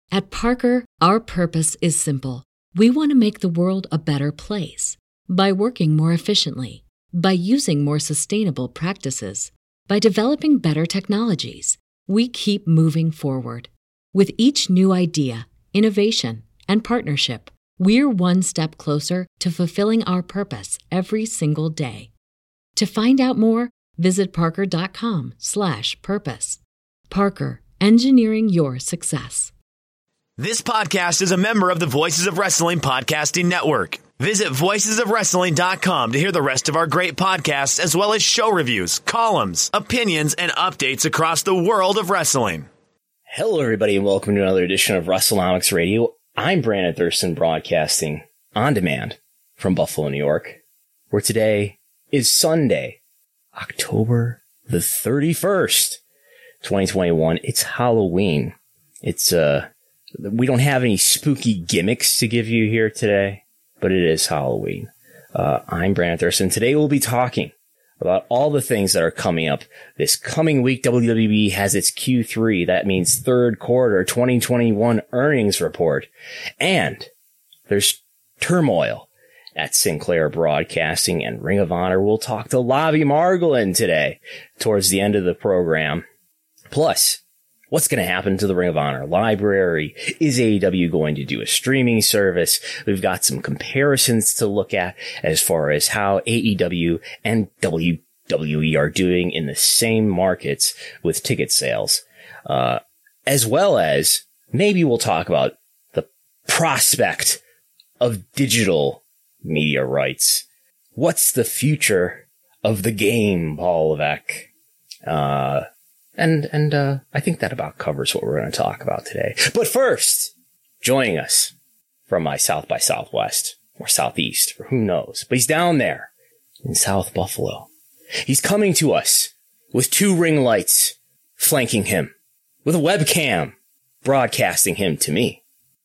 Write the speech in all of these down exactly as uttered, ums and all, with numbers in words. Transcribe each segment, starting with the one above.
At Parker, our purpose is simple. We want to make the world a better place by working more efficiently, by using more sustainable practices, by developing better technologies. We keep moving forward. With each new idea, innovation, and partnership, we're one step closer to fulfilling our purpose every single day. To find out more, visit parker.com slash purpose. Parker, engineering your success. This podcast is a member of the Voices of Wrestling Podcasting Network. Visit voices of wrestling dot com to hear the rest of our great podcasts, as well as show reviews, columns, opinions, and updates across the world of wrestling. Hello, everybody, and welcome to another edition of WrestleNomics Radio. I'm Brandon Thurston, broadcasting on demand from Buffalo, New York, where today is Sunday, October the thirty-first, twenty twenty-one. It's Halloween. It's, uh, we don't have any spooky gimmicks to give you here today, but it is Halloween. Uh, I'm Brandon Thurston. Today we'll be talking about all the things that are coming up this coming week. W W E has its Q three. That means third quarter twenty twenty-one earnings report. And there's turmoil at Sinclair Broadcasting and Ring of Honor. We'll talk to Lavi Margolin today towards the end of the program. Plus, what's going to happen to the Ring of Honor library? Is A E W going to do a streaming service? We've got some comparisons to look at as far as how A E W and W W E are doing in the same markets with ticket sales. Uh, as well as maybe we'll talk about the prospect of digital media rights. What's the future of the game, Paul Levesque? Uh, And, and, uh, I think that about covers what we're going to talk about today. But first, joining us from my South by Southwest or Southeast, or who knows, but he's down there in South Buffalo. He's coming to us with two ring lights flanking him, with a webcam broadcasting him to me.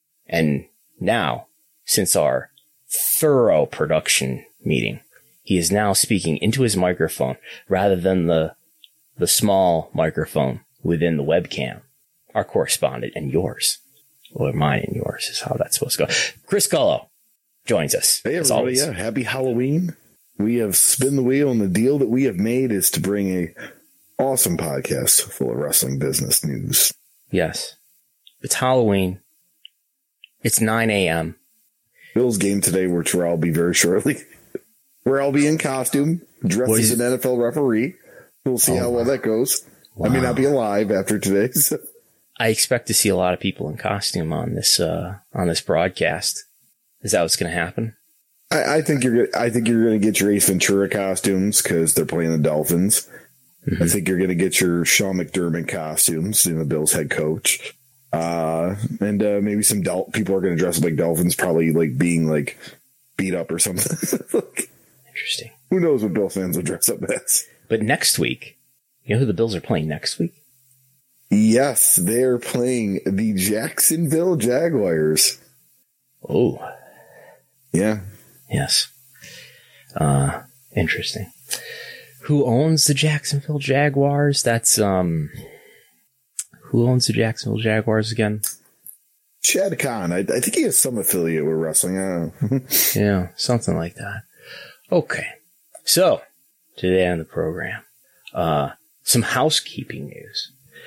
And now, since our thorough production meeting, he is now speaking into his microphone rather than the the small microphone within the webcam. Our correspondent and yours, or mine and yours, is how that's supposed to go. Chris Gullo joins us. Hey, everybody. Yeah, happy Halloween. We have spin the wheel, and the deal that we have made is to bring a awesome podcast full of wrestling business news. Yes. It's Halloween. It's nine a.m. Bill's game today, which where I'll be very shortly, where I'll be in costume, dressed as an N F L referee. We'll see oh, how well that goes. Wow. I may not be alive after today. So. I expect to see a lot of people in costume on this uh, on this broadcast. Is that what's going to happen? I, I think you're. I think you're going to get your Ace Ventura costumes because they're playing the Dolphins. Mm-hmm. I think you're going to get your Sean McDermott costumes, you know, Bill's head coach, uh, and uh, maybe some Dol- people are going to dress up like Dolphins, probably like being like beat up or something. Interesting. Who knows what Bill fans will dress up as? But next week, you know who the Bills are playing next week? Yes, they're playing the Jacksonville Jaguars. Oh. Yeah. Yes. Uh, interesting. Who owns the Jacksonville Jaguars? That's, um, who owns the Jacksonville Jaguars again? Chad Khan. I, I think he has some affiliate with wrestling. I don't know. Yeah, something like that. Okay. So, today on the program, uh, some housekeeping news.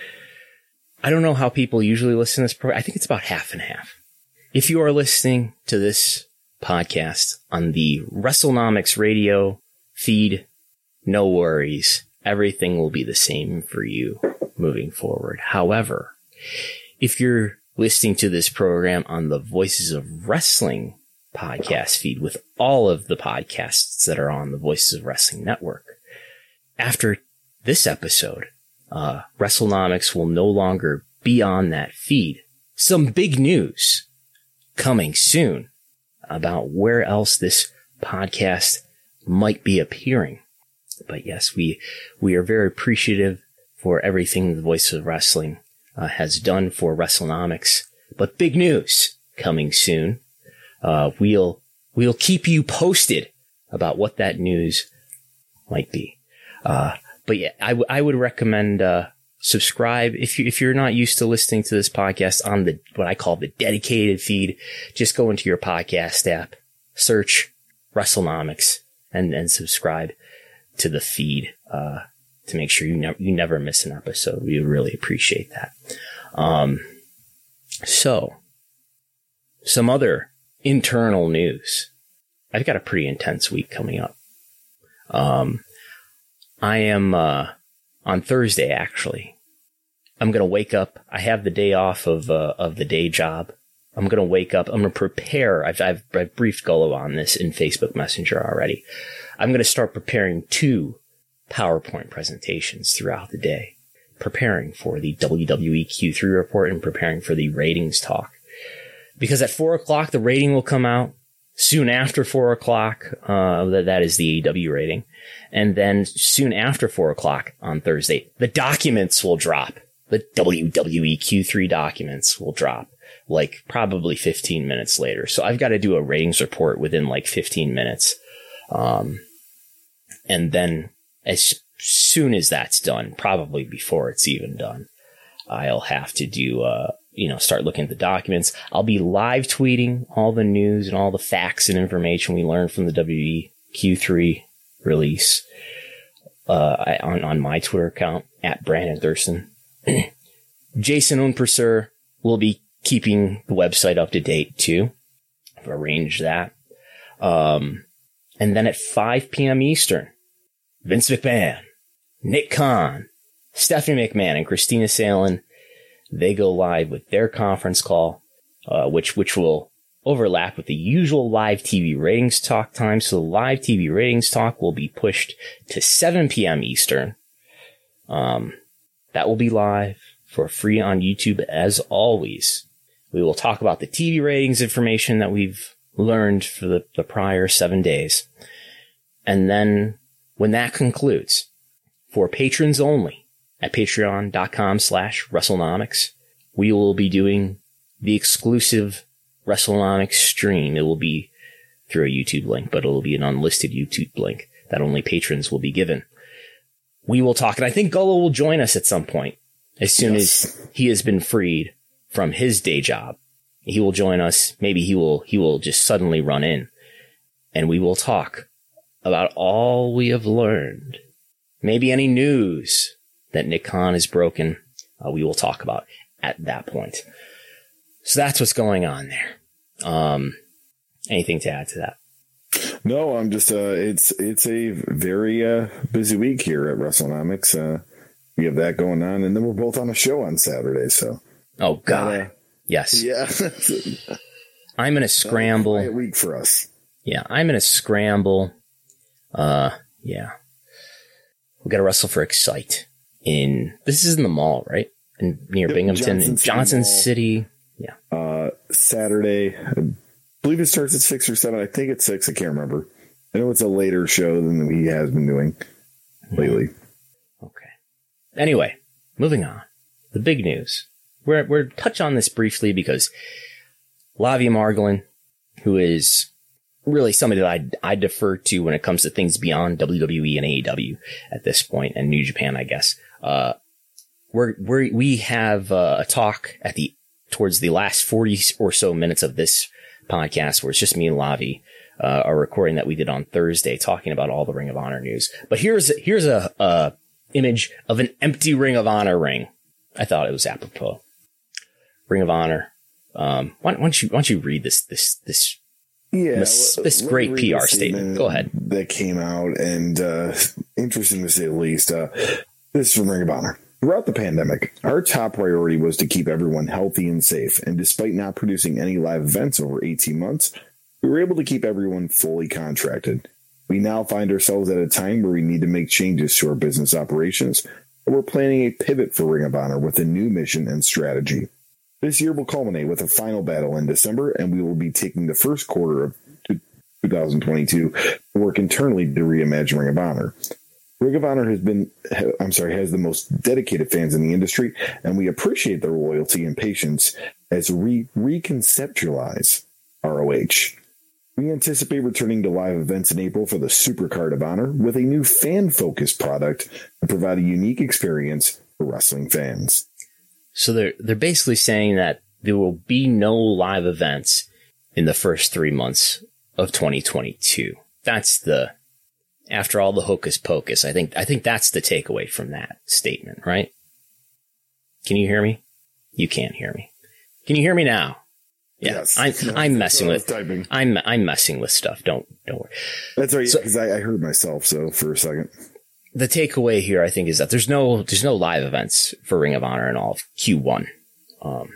I don't know how people usually listen to this program. I think it's about half and half. If you are listening to this podcast on the WrestleNomics radio feed, no worries. Everything will be the same for you moving forward. However, if you're listening to this program on the Voices of Wrestling podcast feed with all of the podcasts that are on the Voices of Wrestling network, after this episode, uh, WrestleNomics will no longer be on that feed. Some big news coming soon about where else this podcast might be appearing. But yes, we, we are very appreciative for everything the Voice of Wrestling uh, has done for WrestleNomics. But big news coming soon. Uh, we'll, we'll keep you posted about what that news might be. Uh, but yeah, I, w- I would recommend, uh, subscribe. If you, if you're not used to listening to this podcast on the, what I call the dedicated feed, just go into your podcast app, search WrestleNomics and, and subscribe to the feed, uh, to make sure you never, you never miss an episode. We really appreciate that. Um, so some other internal news. I've got a pretty intense week coming up. Um, I am, uh, on Thursday, actually, I'm going to wake up. I have the day off of, uh, of the day job. I'm going to wake up. I'm going to prepare. I've, I've, I've briefed Gullo on this in Facebook Messenger already. I'm going to start preparing two PowerPoint presentations throughout the day, preparing for the W W E Q three report and preparing for the ratings talk. Because at four o'clock, the rating will come out. Soon after four o'clock, uh, that, that is the A E W rating. And then soon after four o'clock on Thursday, the documents will drop. The W W E Q three documents will drop, like probably fifteen minutes later. So I've got to do a ratings report within like fifteen minutes. Um, and then as soon as that's done, probably before it's even done, I'll have to do, uh, you know, start looking at the documents. I'll be live tweeting all the news and all the facts and information we learned from the W W E Q three release, uh, on, on my Twitter account at Brandon Thurston. Jason Unperser will be keeping the website up to date too. I've arranged that. Um, and then at five p.m. Eastern, Vince McMahon, Nick Khan, Stephanie McMahon, and Christina Salen, they go live with their conference call, uh, which, which will overlap with the usual live T V ratings talk time. So the live T V ratings talk will be pushed to seven p.m. Eastern. Um, that will be live for free on YouTube as always. We will talk about the T V ratings information that we've learned for the, the prior seven days. And then when that concludes, for patrons only at patreon.com slash WrestleNomics, we will be doing the exclusive WrestleNomics stream. It will be through a YouTube link, but it will be an unlisted YouTube link that only patrons will be given. We will talk, and I think Gullo will join us at some point as soon yes. as he has been freed from his day job. He will join us. Maybe he will, he will just suddenly run in, and we will talk about all we have learned. Maybe any news that Nick Khan has broken, uh, we will talk about at that point. So that's what's going on there. Um, anything to add to that? No, I'm just, uh, it's, it's a very, uh, busy week here at WrestleNomics. Uh, we have that going on, and then we're both on a show on Saturday. So, oh God. Uh, yes. Yeah. I'm in a scramble. A week for us. Yeah. I'm in a scramble. Uh, yeah. We got to wrestle for Excite in, this is in the mall, right? In near yep, Binghamton in Johnson City. Yeah. Uh, Saturday. I believe it starts at six or seven. I think it's six. I can't remember. I know it's a later show than he has been doing lately. Okay. Anyway, moving on. The big news. We're, we're touch on this briefly because Lavia Margolin, who is really somebody that I, I defer to when it comes to things beyond W W E and A E W at this point, and New Japan, I guess. Uh, we're, we're, we have uh, a talk at the, towards the last forty or so minutes of this podcast where it's just me and Lavi, uh, a recording that we did on Thursday talking about all the Ring of Honor news. But here's, here's a, a image of an empty Ring of Honor ring. I thought it was apropos. Ring of Honor. Um, why, why don't you, why don't you read this, this, this, yeah, this, this great P R statement. Go ahead. That came out, and, uh, interesting to say the least. Uh, this is from Ring of Honor. Throughout the pandemic, our top priority was to keep everyone healthy and safe, and despite not producing any live events over eighteen months, we were able to keep everyone fully contracted. We now find ourselves at a time where we need to make changes to our business operations, and we're planning a pivot for Ring of Honor with a new mission and strategy. This year will culminate with a final battle in December, and we will be taking the first quarter of twenty twenty-two to work internally to reimagine Ring of Honor. Ring of Honor has been, I'm sorry, has the most dedicated fans in the industry, and we appreciate their loyalty and patience as we reconceptualize R O H. We anticipate returning to live events in April for the Supercard of Honor with a new fan-focused product to provide a unique experience for wrestling fans. So they're they're basically saying that there will be no live events in the first three months of twenty twenty-two. That's the, after all the hocus pocus, I think I think that's the takeaway from that statement, right? Can you hear me? You can't hear me. Can you hear me now? Yeah, yes. I'm No, I'm messing with typing. I'm I'm messing with stuff. Don't don't worry. That's right, So- because I, I heard myself. So for a second, The takeaway here, I think, is that there's no there's no live events for Ring of Honor in all of Q one. Um,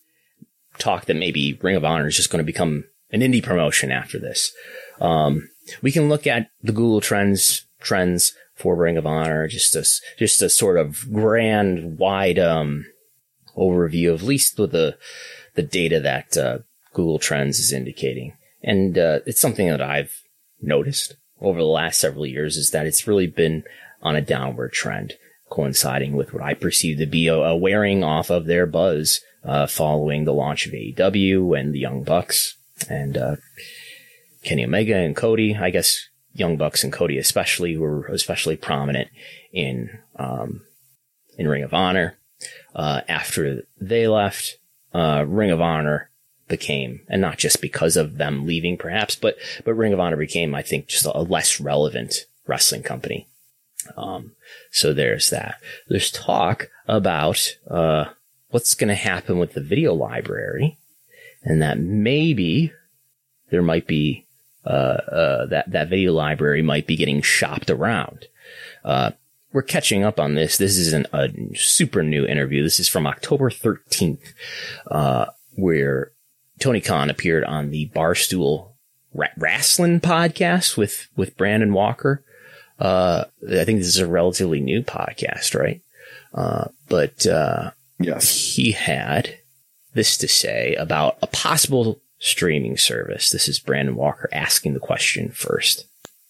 talk that maybe Ring of Honor is just going to become an indie promotion after this. Um, we can look at the Google Trends trends for Ring of Honor, just a just a sort of grand, wide um, overview of at least with the the data that uh, Google Trends is indicating, and uh, it's something that I've noticed over the last several years is that it's really been on a downward trend, coinciding with what I perceive to be a, a wearing off of their buzz uh, following the launch of A E W and the Young Bucks and uh, Kenny Omega and Cody. I guess Young Bucks and Cody especially were especially prominent in um, in Ring of Honor. Uh, after they left, uh, Ring of Honor became, and not just because of them leaving perhaps, but but Ring of Honor became, I think, just a less relevant wrestling company. Um, so there's that. There's talk about uh, what's going to happen with the video library, and that maybe there might be uh, uh, that that video library might be getting shopped around. Uh, we're catching up on this. This is an, a super new interview. This is from October thirteenth, uh, where Tony Khan appeared on the Barstool Ra- Wrestling podcast with with Brandon Walker. Uh, I think this is a relatively new podcast, right? Uh, but, uh, yes, he had this to say about a possible streaming service. This is Brandon Walker asking the question first.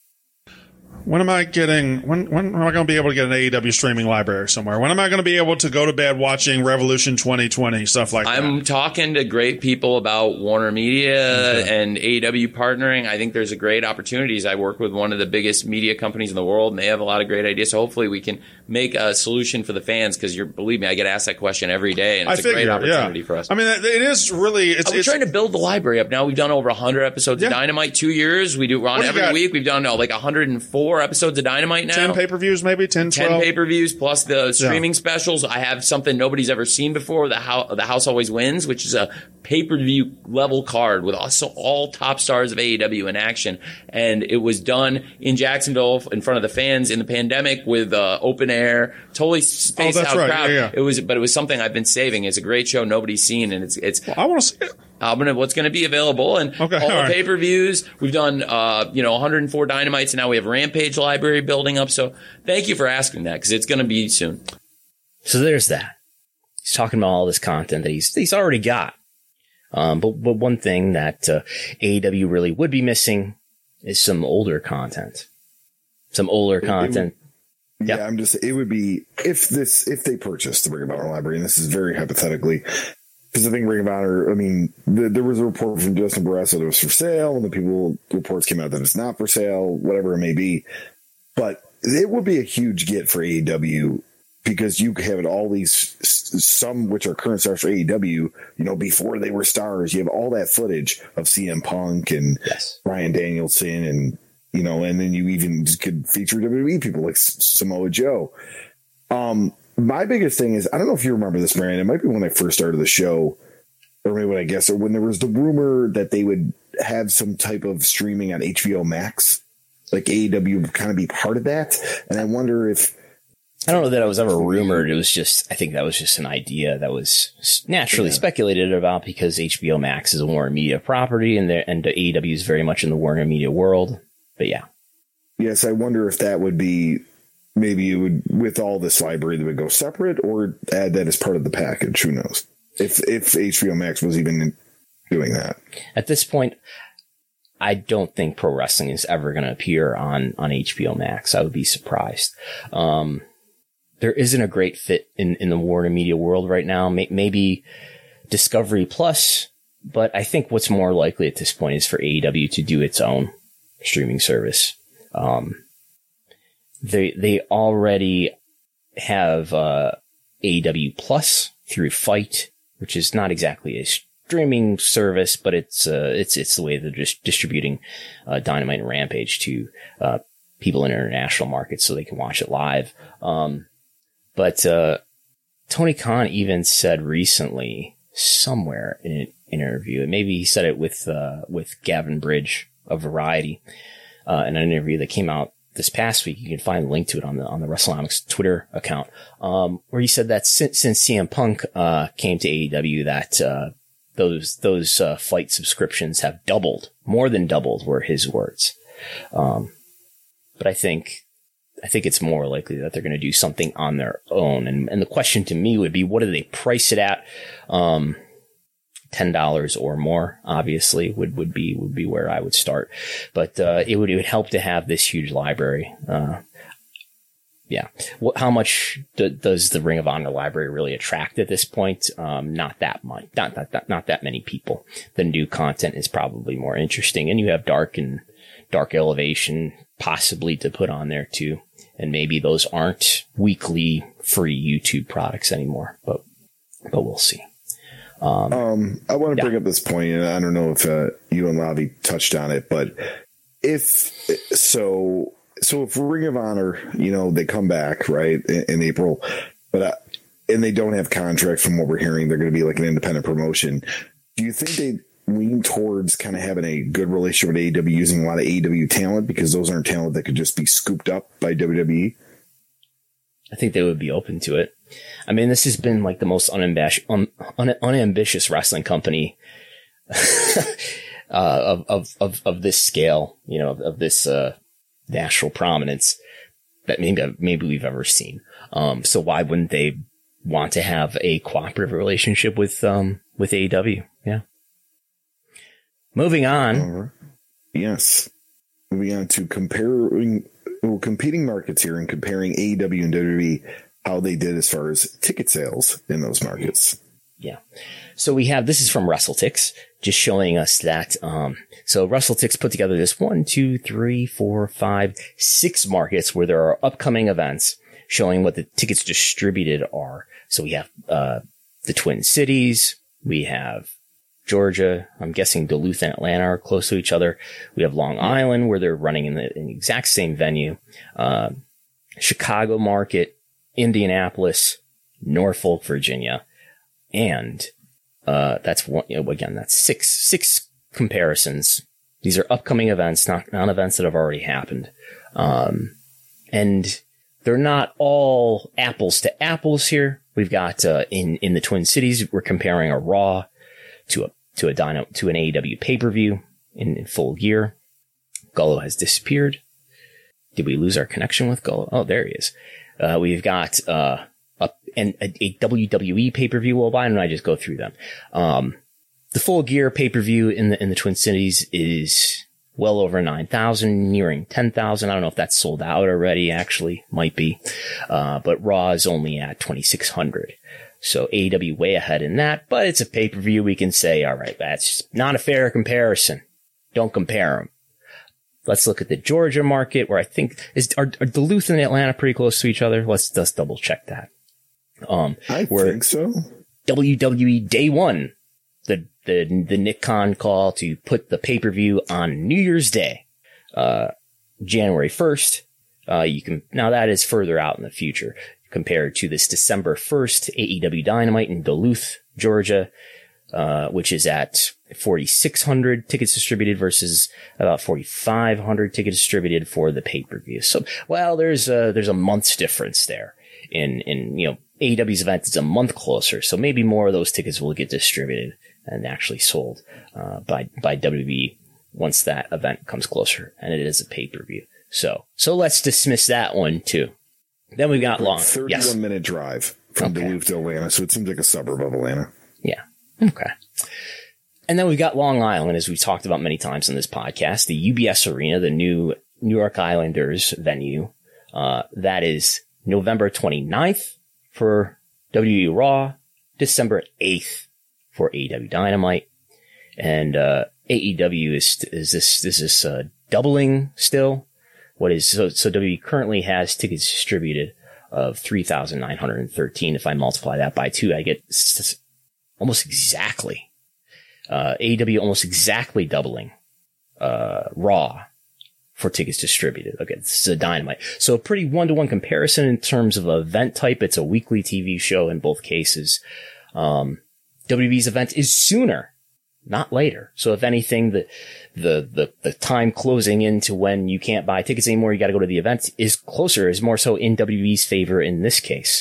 When am I getting, when, when am I going to be able to get an A E W streaming library somewhere? When am I going to be able to go to bed watching Revolution twenty twenty, stuff like that? I'm talking to great people about Warner Media okay. and A E W partnering. I think there's a great opportunities. I work with one of the biggest media companies in the world, and they have a lot of great ideas. So hopefully we can make a solution for the fans, because you're, believe me, I get asked that question every day, and it's I a figure, great opportunity yeah. for us. I mean, it is really, it's, we're it's trying to build the library up now. We've done over one hundred episodes yeah. of Dynamite, two years. We do, we're on every got? week. We've done oh, like one hundred four episodes of Dynamite now. ten pay-per-views, maybe ten, twelve ten pay-per-views plus the streaming yeah. specials. I have something nobody's ever seen before. The house, the house always wins, which is a pay-per-view level card with also all top stars of A E W in action. And it was done in Jacksonville in front of the fans in the pandemic with uh, open air, totally spaced oh, that's out right. crowd. Yeah, yeah. It was, but it was something I've been saving. It's a great show nobody's seen, and it's it's. Well, I want to see it. I'm gonna, what's going to be available, and okay, all, all the right. pay-per-views. We've done, uh, you know, one hundred four Dynamites, and now we have Rampage library building up. So thank you for asking that, because it's going to be soon. So there's that. He's talking about all this content that he's he's already got. Um, but but one thing that uh, A E W really would be missing is some older content. Some older content. It, it, yeah, yep. I'm just. It would be if this if they purchased the Ring of Honor library, and this is very hypothetically. Because I think Ring of Honor, I mean, the, there was a report from Justin Barrasso that it was for sale, and the people reports came out that it's not for sale, whatever it may be. But it would be a huge get for A E W, because you have all these, some which are current stars for A E W, you know, before they were stars. You have all that footage of C M Punk and yes. Bryan Danielson, and, you know, and then you even could feature W W E people like Samoa Joe. Um, My biggest thing is, I don't know if you remember this, Brandon. It might be when I first started the show, or maybe when I guess, or when there was the rumor that they would have some type of streaming on H B O Max, like A E W would kind of be part of that. And I wonder if, I don't know that it was ever rumored. It was just, I think that was just an idea that was naturally yeah. speculated about, because H B O Max is a Warner Media property, and and A E W is very much in the Warner Media world. But yeah, yes, I wonder if that would be. Maybe it would, with all this library, that would go separate, or add that as part of the package. Who knows? If if H B O Max was even doing that. At this point, I don't think pro wrestling is ever going to appear on, on H B O Max. I would be surprised. Um, there isn't a great fit in, in the Warner Media world right now. Maybe Discovery Plus, but I think what's more likely at this point is for A E W to do its own streaming service. Um, They they already have uh, A E W Plus through Fight, which is not exactly a streaming service, but it's uh, it's it's the way they're just distributing uh, Dynamite and Rampage to uh, people in international markets so they can watch it live. Um, but uh, Tony Khan even said recently somewhere in an interview, and maybe he said it with uh, with Gavin Bridge of Variety uh, in an interview that came out this past week. You can find a link to it on the on the WrestleNomics Twitter account, um, where he said that since, since C M Punk uh, came to A E W, that uh, those those uh, Fight subscriptions have doubled, more than doubled, were his words. Um, but I think I think it's more likely that they're going to do something on their own. And and the question to me would be, what do they price it at? Um, ten dollars or more, obviously, would, would be, would be where I would start. But, uh, it would, it would help to have this huge library. Uh, yeah. What, how much do, does the Ring of Honor library really attract at this point? Um, not that much, not, not, not, not that many people. The new content is probably more interesting. And you have Dark and Dark Elevation possibly to put on there too. And maybe those aren't weekly free YouTube products anymore, but, but we'll see. Um, um, I want to yeah. bring up this point, and I don't know if uh, you and Lavi touched on it, but if so, so if Ring of Honor, you know, they come back right in, in April, but uh, and they don't have contracts, from what we're hearing, they're going to be like an independent promotion. Do you think they lean towards kind of having a good relationship with A E W, using a lot of A E W talent, because those aren't talent that could just be scooped up by W W E? I think they would be open to it. I mean, this has been like the most unambitious, un, un, unambitious wrestling company uh, of, of, of, of this scale, you know, of, of this uh, national prominence that maybe, maybe we've ever seen. Um, so why wouldn't they want to have a cooperative relationship with, um, with A E W? Yeah. Moving on. Uh, yes. Moving on to comparing, well, competing markets here, and comparing A E W and W W E, how they did as far as ticket sales in those markets. Yeah. So we have, this is from WrestleTix, just showing us that, um, so WrestleTix put together this one, two, three, four, five, six markets where there are upcoming events showing what the tickets distributed are. So we have, uh, the Twin Cities. We have Georgia. I'm guessing Duluth and Atlanta are close to each other. We have Long Island, where they're running in the, in the exact same venue. Uh, Chicago market, Indianapolis, Norfolk, Virginia, and uh, that's one. You know, again, that's six six comparisons. These are upcoming events, not not events that have already happened, um, and they're not all apples to apples here. We've got uh, in in the Twin Cities, we're comparing a Raw to a to a Dino to an A E W pay per view in, in Full Gear. Gullo has disappeared. Did we lose our connection with Gullo? Oh, there he is. Uh, we've got, uh, a, an, a, a W W E pay-per-view. Well, why don't I just go through them? Um, the Full Gear pay-per-view in the, in the Twin Cities is well over nine thousand, nearing ten thousand. I don't know if that's sold out already, actually. Might be. Uh, but Raw is only at twenty-six hundred. So A E W way ahead in that, but it's a pay-per-view. We can say, all right, that's not a fair comparison. Don't compare them. Let's look at the Georgia market, where I think is are, are Duluth and Atlanta pretty close to each other. Let's just double check that. Um, I think so. W W E Day One, the the the Nick Khan call to put the pay per view on New Year's Day, uh, January first. Uh, you can now that is further out in the future compared to this December first A E W Dynamite in Duluth, Georgia, uh, which is at forty-six hundred tickets distributed versus about forty-five hundred tickets distributed for the pay-per-view. So, well, there's a, there's a month's difference there in, in, you know, A E W's event is a month closer. So maybe more of those tickets will get distributed and actually sold, uh, by, by W W E once that event comes closer, and it is a pay-per-view. So, so let's dismiss that one too. Then we've got long, thirty-one yes. minute drive from Okay. Duluth to Atlanta. So it seems like a suburb of Atlanta. Yeah. Okay. And then we've got Long Island, as we've talked about many times in this podcast, the U B S Arena, the new New York Islanders venue. Uh, that is November twenty-ninth for W W E Raw, December eighth for A E W Dynamite. And, uh, A E W is, is this, this is, uh, doubling still. What is, so, so W W E currently has tickets distributed of three thousand nine hundred thirteen. If I multiply that by two, I get s- almost exactly, uh, A E W almost exactly doubling, uh, Raw for tickets distributed. Okay, this is a Dynamite. So a pretty one-to-one comparison in terms of event type. It's a weekly T V show in both cases. Um, W W E's event is sooner, not later. So if anything, the, the, the, the time closing into when you can't buy tickets anymore, you got to go to the event is closer, is more so in W W E's favor in this case.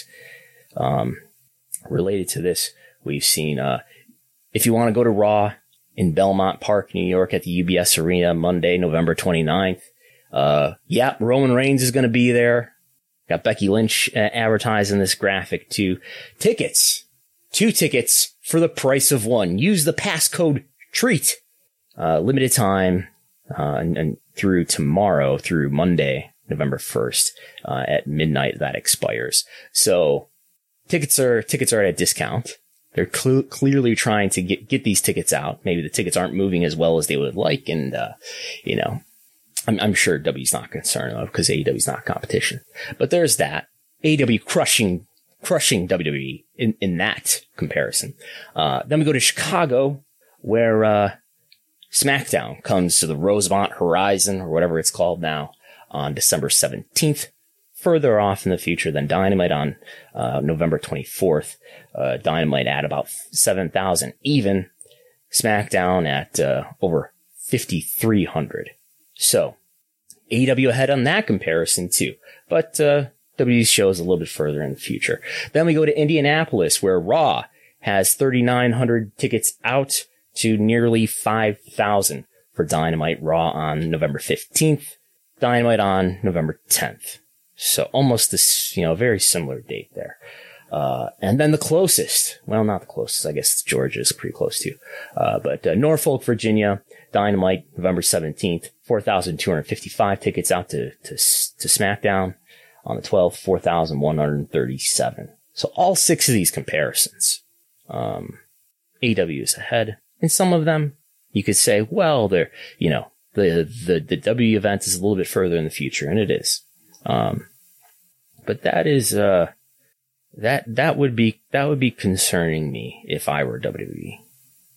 Um, related to this, we've seen, uh, if you want to go to Raw in Belmont Park, New York at the U B S Arena Monday, November twenty-ninth. Uh, yeah, Roman Reigns is going to be there. Got Becky Lynch uh, advertising this graphic too. Tickets. Two tickets for the price of one. Use the passcode TREAT. Uh, limited time, uh, and, and through tomorrow, through Monday, November first, uh, at midnight that expires. So tickets are, tickets are at a discount. They're cl- clearly trying to get, get these tickets out. Maybe the tickets aren't moving as well as they would like. And, uh, you know, I'm, I'm sure W's not concerned of because A E W's not competition. But there's that. A E W crushing, crushing W W E in, in that comparison. Uh, then we go to Chicago where, uh, SmackDown comes to the Rosemont Horizon or whatever it's called now on December seventeenth. Further off in the future than Dynamite on, uh, November twenty-fourth. Uh, Dynamite at about seven thousand even. SmackDown at, uh, over fifty-three hundred. So, A E W ahead on that comparison too. But, uh, W W's show is a little bit further in the future. Then we go to Indianapolis where Raw has thirty-nine hundred tickets out to nearly five thousand for Dynamite. Raw on November fifteenth. Dynamite on November tenth. So almost this, you know, very similar date there. Uh, and then the closest, well, not the closest, I guess Georgia is pretty close too. Uh, but, uh, Norfolk, Virginia, Dynamite, November seventeenth, four thousand two hundred fifty-five tickets out to, to, to SmackDown on the twelfth, four thousand one hundred thirty-seven. So all six of these comparisons, um, A E W is ahead. And some of them, you could say, well, they're, you know, the, the, the W event is a little bit further in the future, and it is. Um, but that is, uh, that, that would be, that would be concerning me if I were W W E.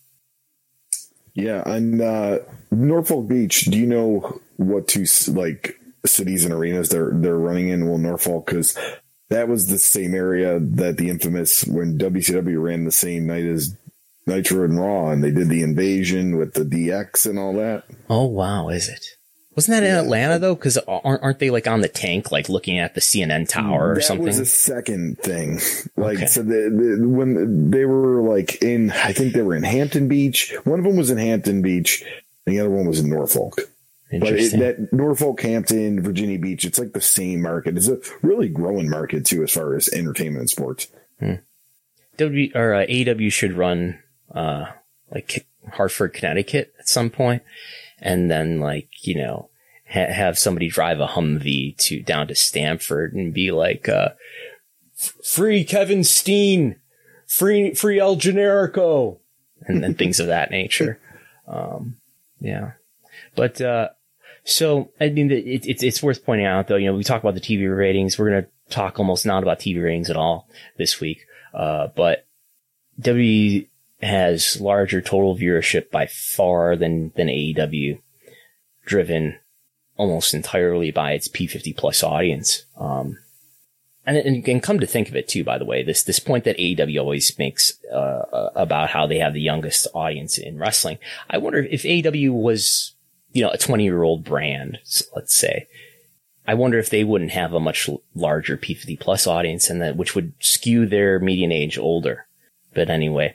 Yeah. And, uh, Norfolk Beach, do you know what two, like, cities and arenas they're, they're running in? Well, Norfolk, cause that was the same area that the infamous, when W C W ran the same night as Nitro and Raw, and they did the invasion with the D X and all that. Oh, wow. Is it? Wasn't that in yeah. Atlanta though? Cause aren't, aren't they like on the tank, like looking at the C N N tower or that something? That was a second thing. Like, okay. so the, the, when they were like in, I think they were in Hampton Beach. One of them was in Hampton Beach and the other one was in Norfolk. But it, that Norfolk, Hampton, Virginia Beach, it's like the same market. It's a really growing market too, as far as entertainment and sports. Hmm. W or uh, A E W should run, uh, like Hartford, Connecticut at some point, and then like, you know, ha- have somebody drive a Humvee to down to Stamford and be like, uh, free Kevin Steen, free, free El Generico, and then things of that nature. Um, yeah, but, uh, so, I mean, it, it, it's worth pointing out though, you know, we talk about the T V ratings. We're going to talk almost not about T V ratings at all this week. Uh, but W W E has larger total viewership by far than, than A E W, driven almost entirely by its P fifty plus audience. Um, and, and, and come to think of it too, by the way, this, this point that A E W always makes, uh, about how they have the youngest audience in wrestling. I wonder if A E W was, you know, a twenty year old brand, let's say. I wonder if they wouldn't have a much larger P fifty plus audience, and that which would skew their median age older. But anyway,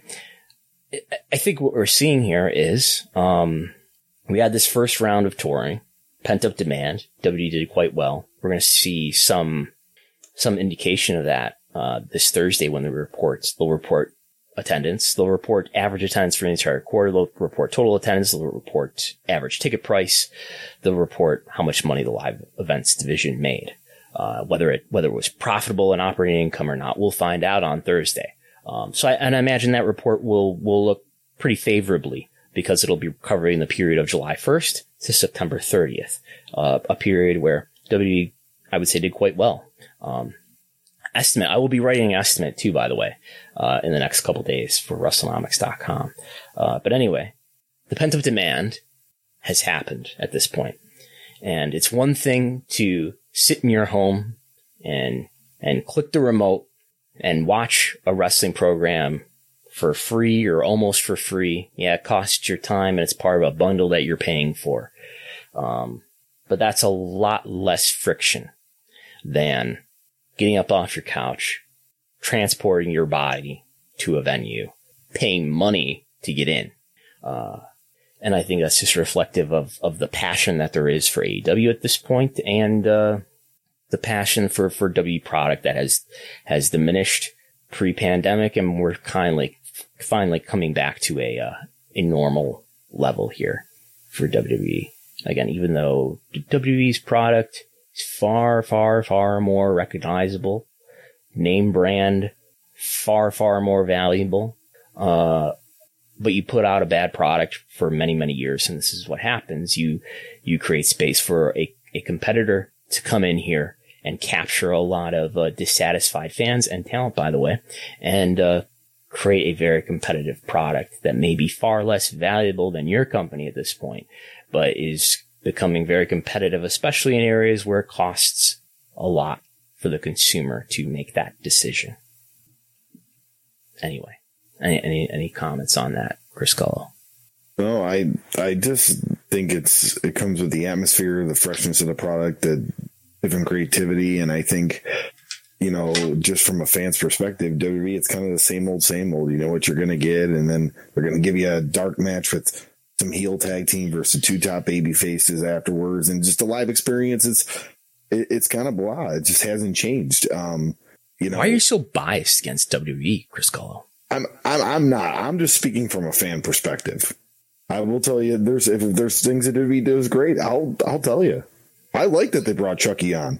I think what we're seeing here is, um, we had this first round of touring, pent up demand. W W E did quite well. We're going to see some, some indication of that, uh, this Thursday when they report, they'll report attendance. They'll report average attendance for the entire quarter. They'll report total attendance. They'll report average ticket price. They'll report how much money the live events division made. Uh, whether it, whether it was profitable in operating income or not, we'll find out on Thursday. Um, so I, and I imagine that report will, will look pretty favorably because it'll be covering the period of July first to September thirtieth, uh, a period where W W E, I would say, did quite well. Um, estimate. I will be writing an estimate too, by the way, uh, in the next couple days for WrestleNomics dot com. Uh, but anyway, the pent-up demand has happened at this point. And it's one thing to sit in your home and, and click the remote and watch a wrestling program for free or almost for free. Yeah, it costs your time and it's part of a bundle that you're paying for. Um, but that's a lot less friction than getting up off your couch, transporting your body to a venue, paying money to get in. Uh, and I think that's just reflective of, of the passion that there is for A E W at this point, and, uh, the passion for, for W product that has, has diminished pre-pandemic, and we're kind of like finally coming back to a, uh, a normal level here for W W E. Again, even though W W E's product is far, far, far more recognizable, name brand, far, far more valuable, uh, but you put out a bad product for many, many years, and this is what happens. You, you create space for a, a competitor to come in here and capture a lot of uh, dissatisfied fans and talent, by the way, and uh, create a very competitive product that may be far less valuable than your company at this point, but is becoming very competitive, especially in areas where it costs a lot for the consumer to make that decision. Anyway. Any, any, any comments on that, Chris Gullo? No, I, I just think it's, it comes with the atmosphere, the freshness of the product, the different creativity. And I think, you know, just from a fan's perspective, W W E, it's kind of the same old, same old. You know what you're going to get. And then they're going to give you a dark match with some heel tag team versus two top baby faces afterwards. And just a live experience. It's, it, it's kind of blah. It just hasn't changed. Um, you know, why are you so biased against W W E, Chris Gullo? I'm, I'm, I'm not. I'm just speaking from a fan perspective. I will tell you, there's if there's things that W W E does great, I'll I'll tell you. I like that they brought Chucky on.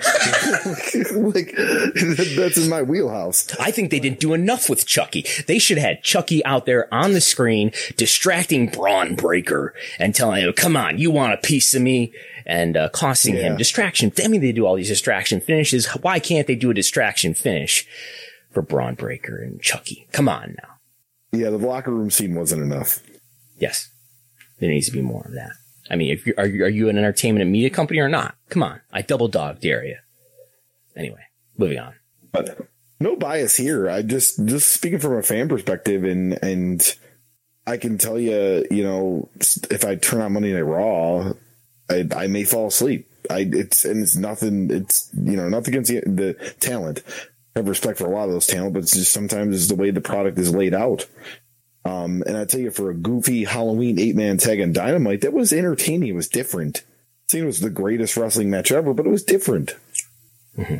Like, that's in my wheelhouse. I think they didn't do enough with Chucky. They should have had Chucky out there on the screen, distracting Braun Breaker and telling him, "Come on, you want a piece of me?" And uh, costing yeah. him distraction. I mean, they do all these distraction finishes. Why can't they do a distraction finish for Braun Breaker and Chucky? Come on now. Yeah, the locker room scene wasn't enough. Yes. There needs to be more of that. I mean, if you're, are you, are you an entertainment and media company or not? Come on. I double dog dare you. Anyway, moving on. But no bias here. I just, just speaking from a fan perspective, and, and I can tell you, you know, if I turn on Monday Night Raw, I, I may fall asleep. I, it's, and it's nothing, it's, you know, nothing against the, the talent. I have respect for a lot of those talent, but it's just sometimes it's the way the product is laid out. Um, and I tell you, for a goofy Halloween eight-man tag on Dynamite, that was entertaining. It was different. I think it was the greatest wrestling match ever, but it was different. Mm-hmm.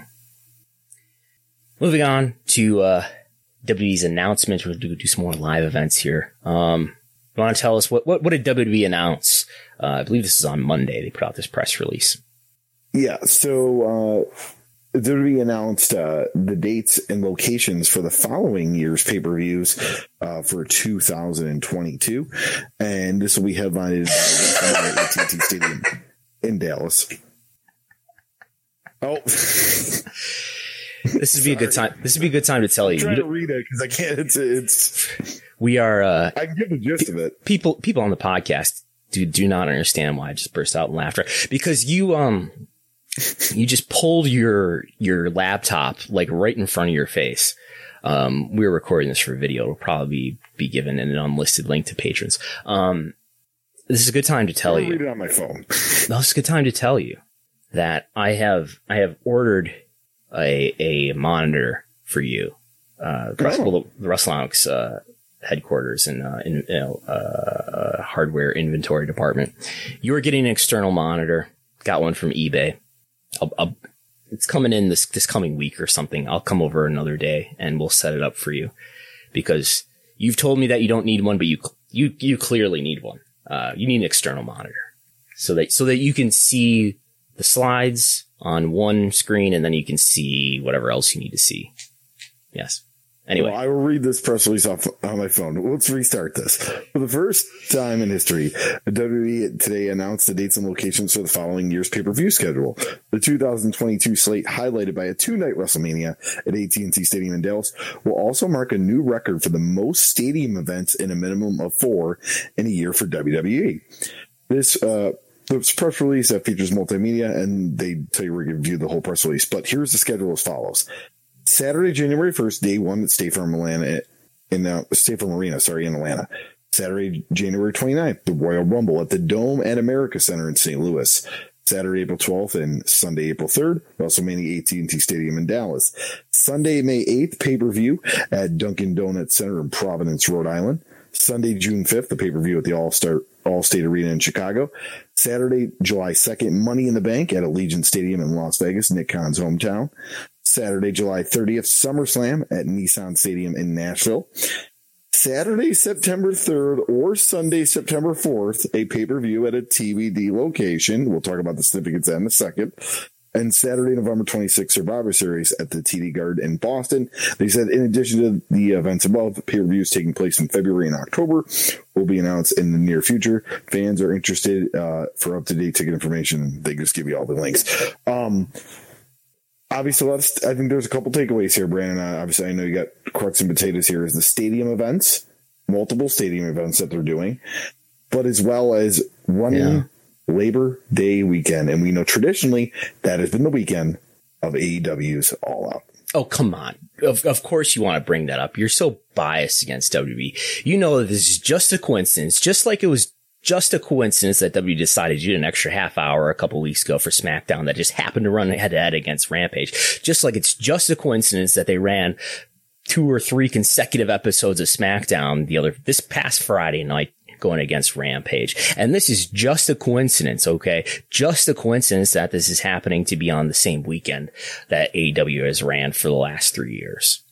Moving on to uh, W W E's announcement. We'll do, do some more live events here. Um, you want to tell us what, what, what did W W E announce? Uh, I believe this is on Monday. They put out this press release. Yeah, so... Uh, W W E announced uh, the dates and locations for the following year's pay-per-views uh, for two thousand twenty-two, and this will be headlined by A T and T Stadium in Dallas. Oh, this would be a good time. This would be a good time to tell I'm you. Trying you to read it because I can't. It's it's. We are. Uh, I can get the gist pe- of it. People, people on the podcast do do not understand why I just burst out in laughter, because you um. You just pulled your, your laptop like right in front of your face. Um, we were recording this for video. It'll probably be given in an unlisted link to patrons. Um, this is a good time to tell I'll you. Read it on my phone. This is a good time to tell you that I have, I have ordered a, a monitor for you. Uh, the oh. WrestleNomics, uh, headquarters and, uh, in, you know, uh, hardware inventory department. You are getting an external monitor. Got one from eBay. I'll, I'll, it's coming in this, this coming week or something. I'll come over another day and we'll set it up for you, because you've told me that you don't need one, but you, you, you clearly need one. Uh, you need an external monitor so that, so that you can see the slides on one screen and then you can see whatever else you need to see. Yes. Anyway, well, I will read this press release off on my phone. Let's restart this. For the first time in history, W W E today announced the dates and locations for the following year's pay-per-view schedule. The two thousand twenty-two slate, highlighted by a two-night WrestleMania at A T and T Stadium in Dallas, will also mark a new record for the most stadium events in a minimum of four in a year for W W E. This, uh, This press release that features multimedia, and they tell you we're going to view the whole press release. But here's the schedule as follows. Saturday, January first, day one at State Farm Atlanta in uh, State Farm Arena, sorry, in Atlanta. Saturday, January twenty-ninth, the Royal Rumble at the Dome at America Center in Saint Louis. Saturday, April twelfth, and Sunday, April third, WrestleMania A T and T Stadium in Dallas. Sunday, May eighth, pay-per-view at Dunkin' Donuts Center in Providence, Rhode Island. Sunday, June fifth, the pay-per-view at the All-Star All-State Arena in Chicago. Saturday, July second, Money in the Bank at Allegiant Stadium in Las Vegas, Nick Khan's hometown. Saturday, July thirtieth, SummerSlam at Nissan Stadium in Nashville. Saturday, September third, or Sunday, September fourth, a pay-per-view at a T V D location. We'll talk about the significance in a second. And Saturday, November twenty-sixth, Survivor Series at the T D Garden in Boston. They said, in addition to the events above, pay-per-views taking place in February and October will be announced in the near future. Fans are interested uh, for up-to-date ticket information. They just give you all the links. Um, obviously, let's, I think there's a couple takeaways here, Brandon. Uh, obviously, I know you got crux and potatoes here. Is the stadium events, multiple stadium events that they're doing, but as well as running yeah. Labor Day weekend. And we know traditionally that has been the weekend of A E W's All Out. Oh, come on. Of, of course you want to bring that up. You're so biased against W W E. You know that this is just a coincidence, just like it was just a coincidence that W W E decided to do an extra half hour a couple weeks ago for SmackDown that just happened to run head-to-head against Rampage. Just like it's just a coincidence that they ran two or three consecutive episodes of SmackDown the other this past Friday night going against Rampage. And this is just a coincidence, okay? Just a coincidence that this is happening to be on the same weekend that A E W has ran for the last three years.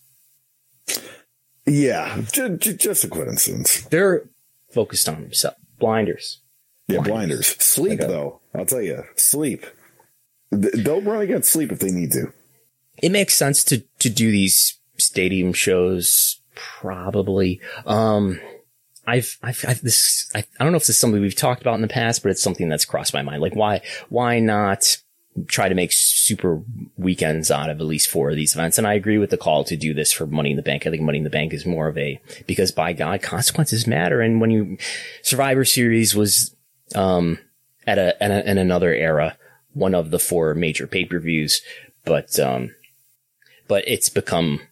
Yeah, j- j- just a coincidence. They're focused on themselves. Blinders. Yeah, blinders. blinders. Sleep, okay. though. I'll tell you. Sleep. They'll run against sleep if they need to. It makes sense to, to do these stadium shows, probably. Um... I've, I've, I've, this, I, I don't know if this is something we've talked about in the past, but it's something that's crossed my mind. Like, why, why not try to make super weekends out of at least four of these events? And I agree with the call to do this for Money in the Bank. I think Money in the Bank is more of a, because by God, consequences matter. And when you, Survivor Series was, um, at a, at a, in another era, one of the four major pay-per-views, but, um, but it's become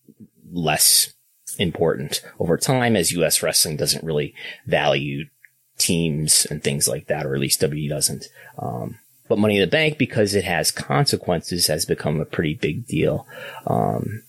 less important over time as U S wrestling doesn't really value teams and things like that, or at least W W E doesn't. Um, but Money in the Bank, because it has consequences, has become a pretty big deal. Um,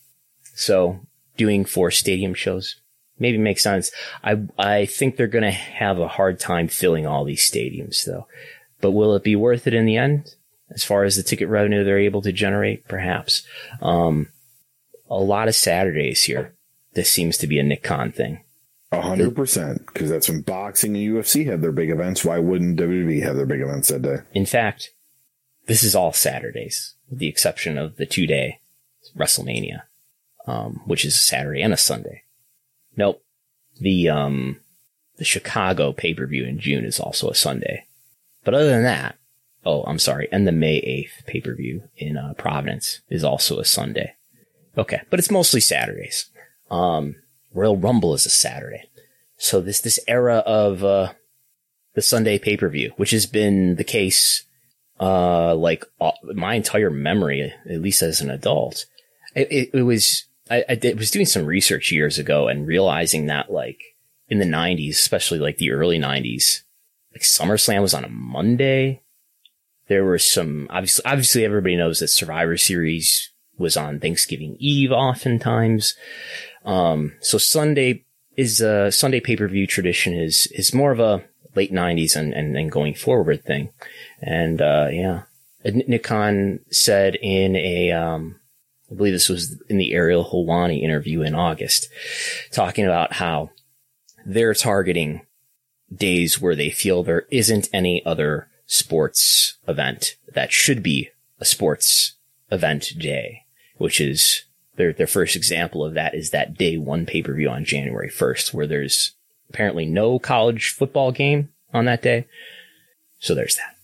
so doing four stadium shows maybe makes sense. I, I think they're going to have a hard time filling all these stadiums though, but will it be worth it in the end? As far as the ticket revenue they're able to generate, perhaps. Um, a lot of Saturdays here. This seems to be a Nick Khan thing. A hundred percent, because that's when boxing and U F C have their big events. Why wouldn't W W E have their big events that day? In fact, this is all Saturdays, with the exception of the two-day WrestleMania, um, which is a Saturday and a Sunday. Nope. The, um, the Chicago pay-per-view in June is also a Sunday. But other than that, oh, I'm sorry, and the May eighth pay-per-view in uh, Providence is also a Sunday. Okay, but it's mostly Saturdays. Um, Royal Rumble is a Saturday. So this, this era of, uh, the Sunday pay-per-view, which has been the case, uh, like uh, my entire memory, at least as an adult. It, it, it was, I, I did, was doing some research years ago and realizing that like in the nineties, especially like the early nineties, like SummerSlam was on a Monday. There were some, obviously, obviously everybody knows that Survivor Series was on Thanksgiving Eve oftentimes. Um, so Sunday is a Sunday pay-per-view tradition is, is more of a late nineties and, and, and going forward thing. And, uh, yeah, Nick Khan said in a, um, I believe this was in the Ariel Helwani interview in August, talking about how they're targeting days where they feel there isn't any other sports event that should be a sports event day, which is their, their first example of that is that day one pay-per-view on January first, where there's apparently no college football game on that day. So there's that.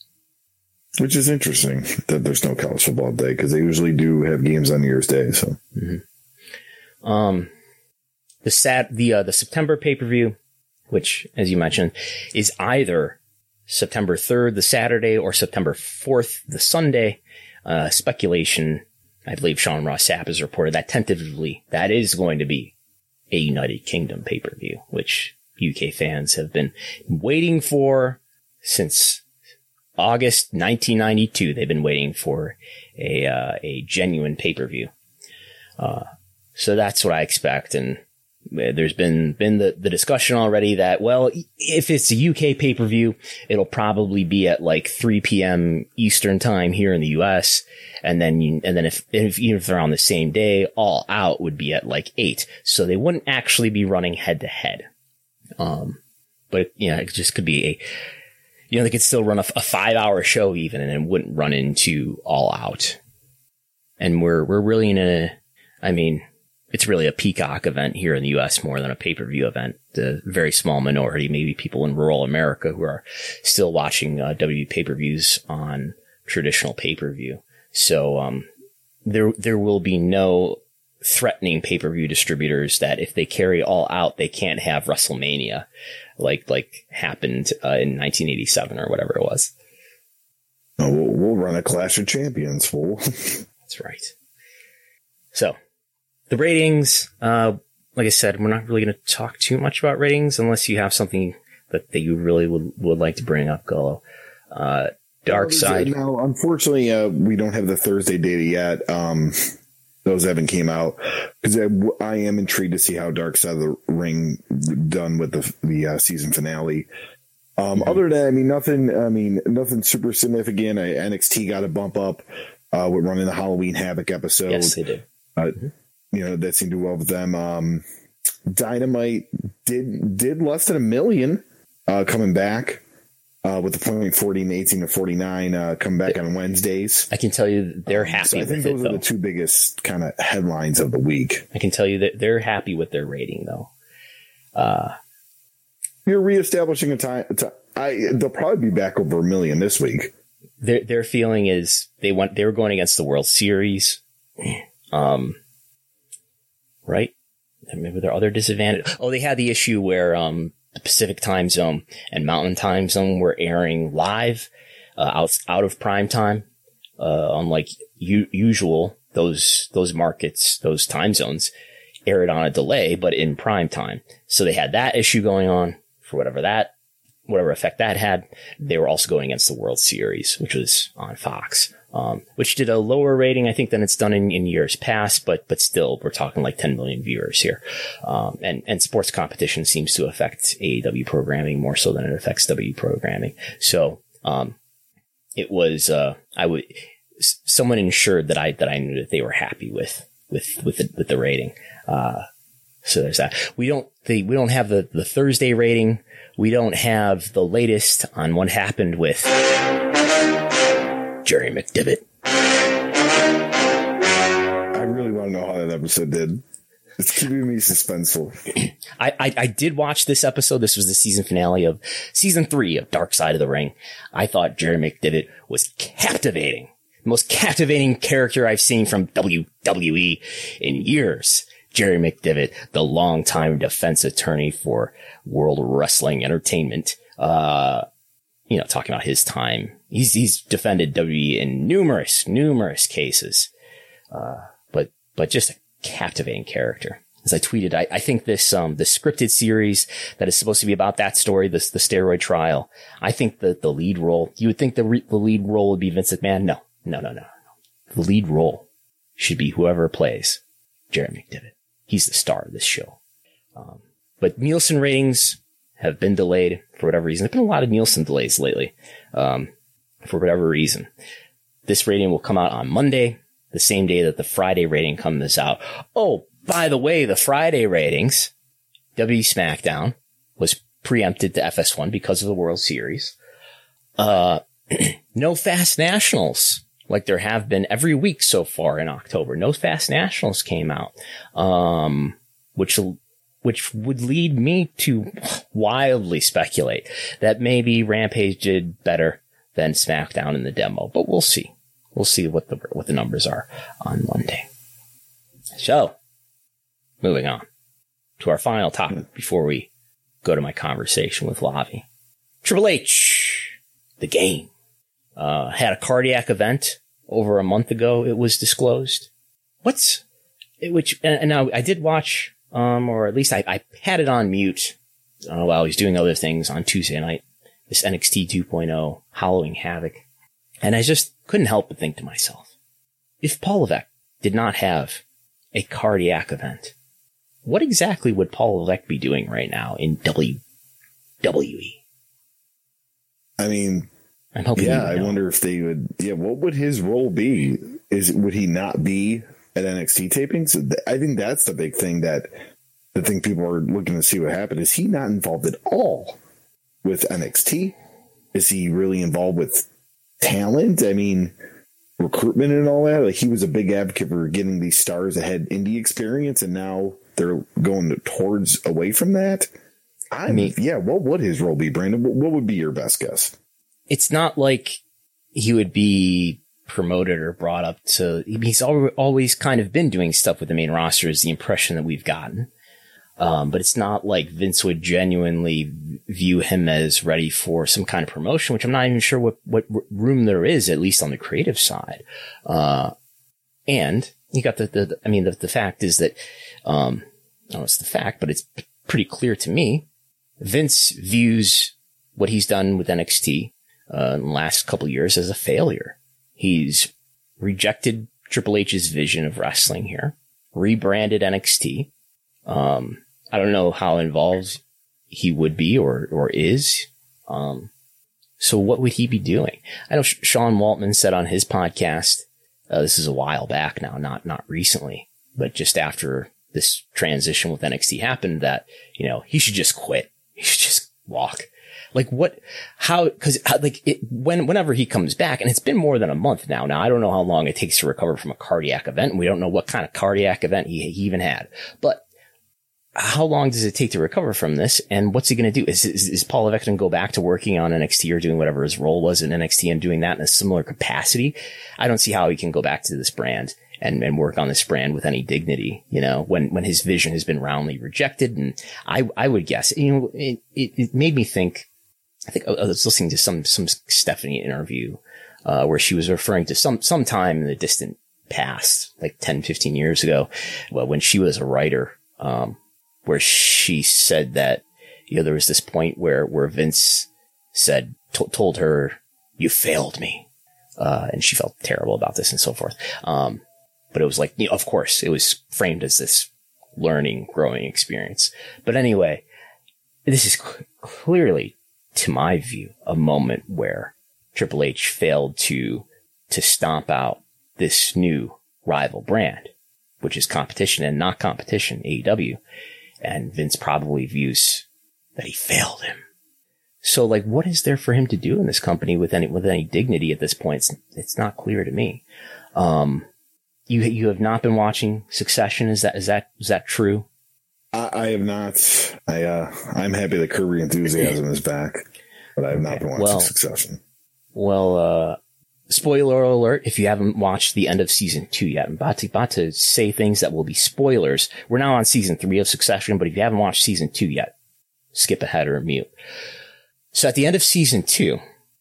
Which is interesting that there's no college football day, because they usually do have games on New Year's Day. So, mm-hmm. um, the sat, the, uh, the September pay-per-view, which, as you mentioned, is either September third, the Saturday, or September fourth, the Sunday. Uh, speculation, I believe Sean Ross Sapp has reported that tentatively that is going to be a United Kingdom pay-per-view, which U K fans have been waiting for since August nineteen ninety-two. They've been waiting for a, uh, a genuine pay-per-view. Uh, so that's what I expect. And there's been, been the, the discussion already that, well, if it's a U K pay-per-view, it'll probably be at like three p.m. Eastern time here in the U S. And then, you, and then if, if, even if they're on the same day, All Out would be at like eight. So they wouldn't actually be running head to head. Um, but, you know, it just could be a, you know, they could still run a, a five hour show even, and it wouldn't run into All Out. And we're, we're really in a, I mean, it's really a Peacock event here in the U S more than a pay-per-view event. The very small minority, maybe people in rural America who are still watching uh, W pay-per-views on traditional pay-per-view. So, um, there, there will be no threatening pay-per-view distributors that if they carry All Out, they can't have WrestleMania like, like happened uh, in nineteen eighty-seven or whatever it was. Oh, we'll, we'll run a Clash of Champions, fool. That's right. So, the ratings, uh, like I said, we're not really going to talk too much about ratings unless you have something that, that you really would, would like to bring up, Golo. Uh, Dark Side. Now, unfortunately, uh, we don't have the Thursday data yet. Um, those haven't came out, because I, I am intrigued to see how Dark Side of the Ring done with the the uh, season finale. Um, mm-hmm. Other than that, I mean, nothing. I mean, nothing super significant. I, N X T got a bump up. Uh, with running the Halloween Havoc episode. Yes, they did. Uh, mm-hmm. You know, that seemed to do well with them. Um, Dynamite did did less than a million uh, coming back uh, with the point fourteen, eighteen to forty-nine uh, coming back on Wednesdays. I can tell you they're happy um, so I with it, I think those it, are though. the two biggest kind of headlines of the week. I can tell you that they're happy with their rating, though. Uh, You're reestablishing a time. I, they'll probably be back over a million this week. Their their feeling is they went they were going against the World Series. Um. Right? Maybe there are other disadvantages. Oh, they had the issue where um, the Pacific time zone and Mountain time zone were airing live uh, out, out of prime time. Uh, unlike u- usual, those those markets, those time zones aired on a delay, but in prime time. So they had that issue going on for whatever that, whatever effect that had. They were also going against the World Series, which was on Fox. Um, which did a lower rating, I think, than it's done in, in years past, but, but still, we're talking like ten million viewers here. Um, and, and sports competition seems to affect A E W programming more so than it affects W programming. So, um, it was, uh, I would, someone ensured that I, that I knew that they were happy with, with, with the, with the rating. Uh, so there's that. We don't, the, we don't have the, the Thursday rating. We don't have the latest on what happened with Jerry McDevitt. I really want to know how that episode did. It's keeping me suspenseful. I, I, I did watch this episode. This was the season finale of season three of Dark Side of the Ring. I thought Jerry McDevitt was captivating. The most captivating character I've seen from W W E in years. Jerry McDevitt, the longtime defense attorney for World Wrestling Entertainment. Uh, you know, talking about his time. He's, he's defended W W E in numerous, numerous cases. Uh, but, but just a captivating character. As I tweeted, I, I think this, um, the scripted series that is supposed to be about that story, this, the steroid trial, I think that the lead role, you would think the, re- the lead role would be Vince McMahon. No, no, no, no, no. The lead role should be whoever plays Jerry McDevitt. He's the star of this show. Um, but Nielsen ratings have been delayed for whatever reason. There's been a lot of Nielsen delays lately, um, for whatever reason. This rating will come out on Monday, the same day that the Friday rating comes out. Oh, by the way, the Friday ratings, W SmackDown was preempted to F S one because of the World Series. Uh, no Fast Nationals like there have been every week so far in October. No Fast Nationals came out, um, which which would lead me to wildly speculate that maybe Rampage did better than SmackDown in the demo. But we'll see. We'll see what the what the numbers are on Monday. So, moving on to our final topic before we go to my conversation with Lavi. Triple H, the game, uh, had a cardiac event over a month ago. It was disclosed. What's it, which, and, and now I did watch, um, or at least I, I had it on mute, uh, while I was doing other things on Tuesday night, this N X T two point oh Halloween Havoc. And I just couldn't help but think to myself, if Paul Levesque did not have a cardiac event, what exactly would Paul Levesque be doing right now in W W E? I mean, I'm hoping. Yeah, I wonder if they would. Yeah, what would his role be? Is would he not be at N X T tapings? I think that's the big thing that the thing people are looking to see what happened. Is he not involved at all with N X T? Is he really involved with talent? I mean, recruitment and all that. Like, he was a big advocate for getting these stars that had indie experience, and now they're going towards away from that. I mean, yeah, what would his role be, Brandon? What would be your best guess? It's not like he would be promoted or brought up to. He's always kind of been doing stuff with the main roster, is the impression that we've gotten. Um, but it's not like Vince would genuinely view him as ready for some kind of promotion, which I'm not even sure what, what room there is, at least on the creative side. Uh, and you got the, the, I mean, the, the fact is that, um, I don't know, it's the fact, but it's pretty clear to me. Vince views what he's done with N X T uh, in the last couple of years as a failure. He's rejected Triple H's vision of wrestling here, rebranded N X T. Um, I don't know how involved he would be or or is. Um, so what would he be doing? I know Sean Waltman said on his podcast, uh, this is a while back now, not not recently, but just after this transition with N X T happened, that, you know, he should just quit. He should just walk. Like what, how, cause like it, when, whenever he comes back, and it's been more than a month now. Now, I don't know how long it takes to recover from a cardiac event. And we don't know what kind of cardiac event he, he even had, but how long does it take to recover from this? And what's he going to do? Is, is, is Paul Levesque going to go back to working on N X T or doing whatever his role was in N X T and doing that in a similar capacity? I don't see how he can go back to this brand and, and work on this brand with any dignity, you know, when, when his vision has been roundly rejected. And I, I would guess, you know, it, it, it made me think, I think I was listening to some, some Stephanie interview, uh, where she was referring to some, some time in the distant past, like ten, fifteen years ago, well, when she was a writer, um, where she said that, you know, there was this point where, where Vince said, t- told her, you failed me. Uh, and she felt terrible about this and so forth. Um, but it was like, you know, of course, it was framed as this learning, growing experience. But anyway, this is cl- clearly, to my view, a moment where Triple H failed to, to stomp out this new rival brand, which is competition and not competition, A E W. And Vince probably views that he failed him. So, like, what is there for him to do in this company with any, with any dignity at this point? It's, it's not clear to me. Um, you, you have not been watching Succession. Is that, is that, is that true? I, I have not. I, uh, I'm happy that Curb Your Enthusiasm is back, but I have not been watching well, Succession. Well, uh, spoiler alert, if you haven't watched the end of season two yet, I'm about to, about to say things that will be spoilers. We're now on season three of Succession, but if you haven't watched season two yet, skip ahead or mute. So at the end of season two,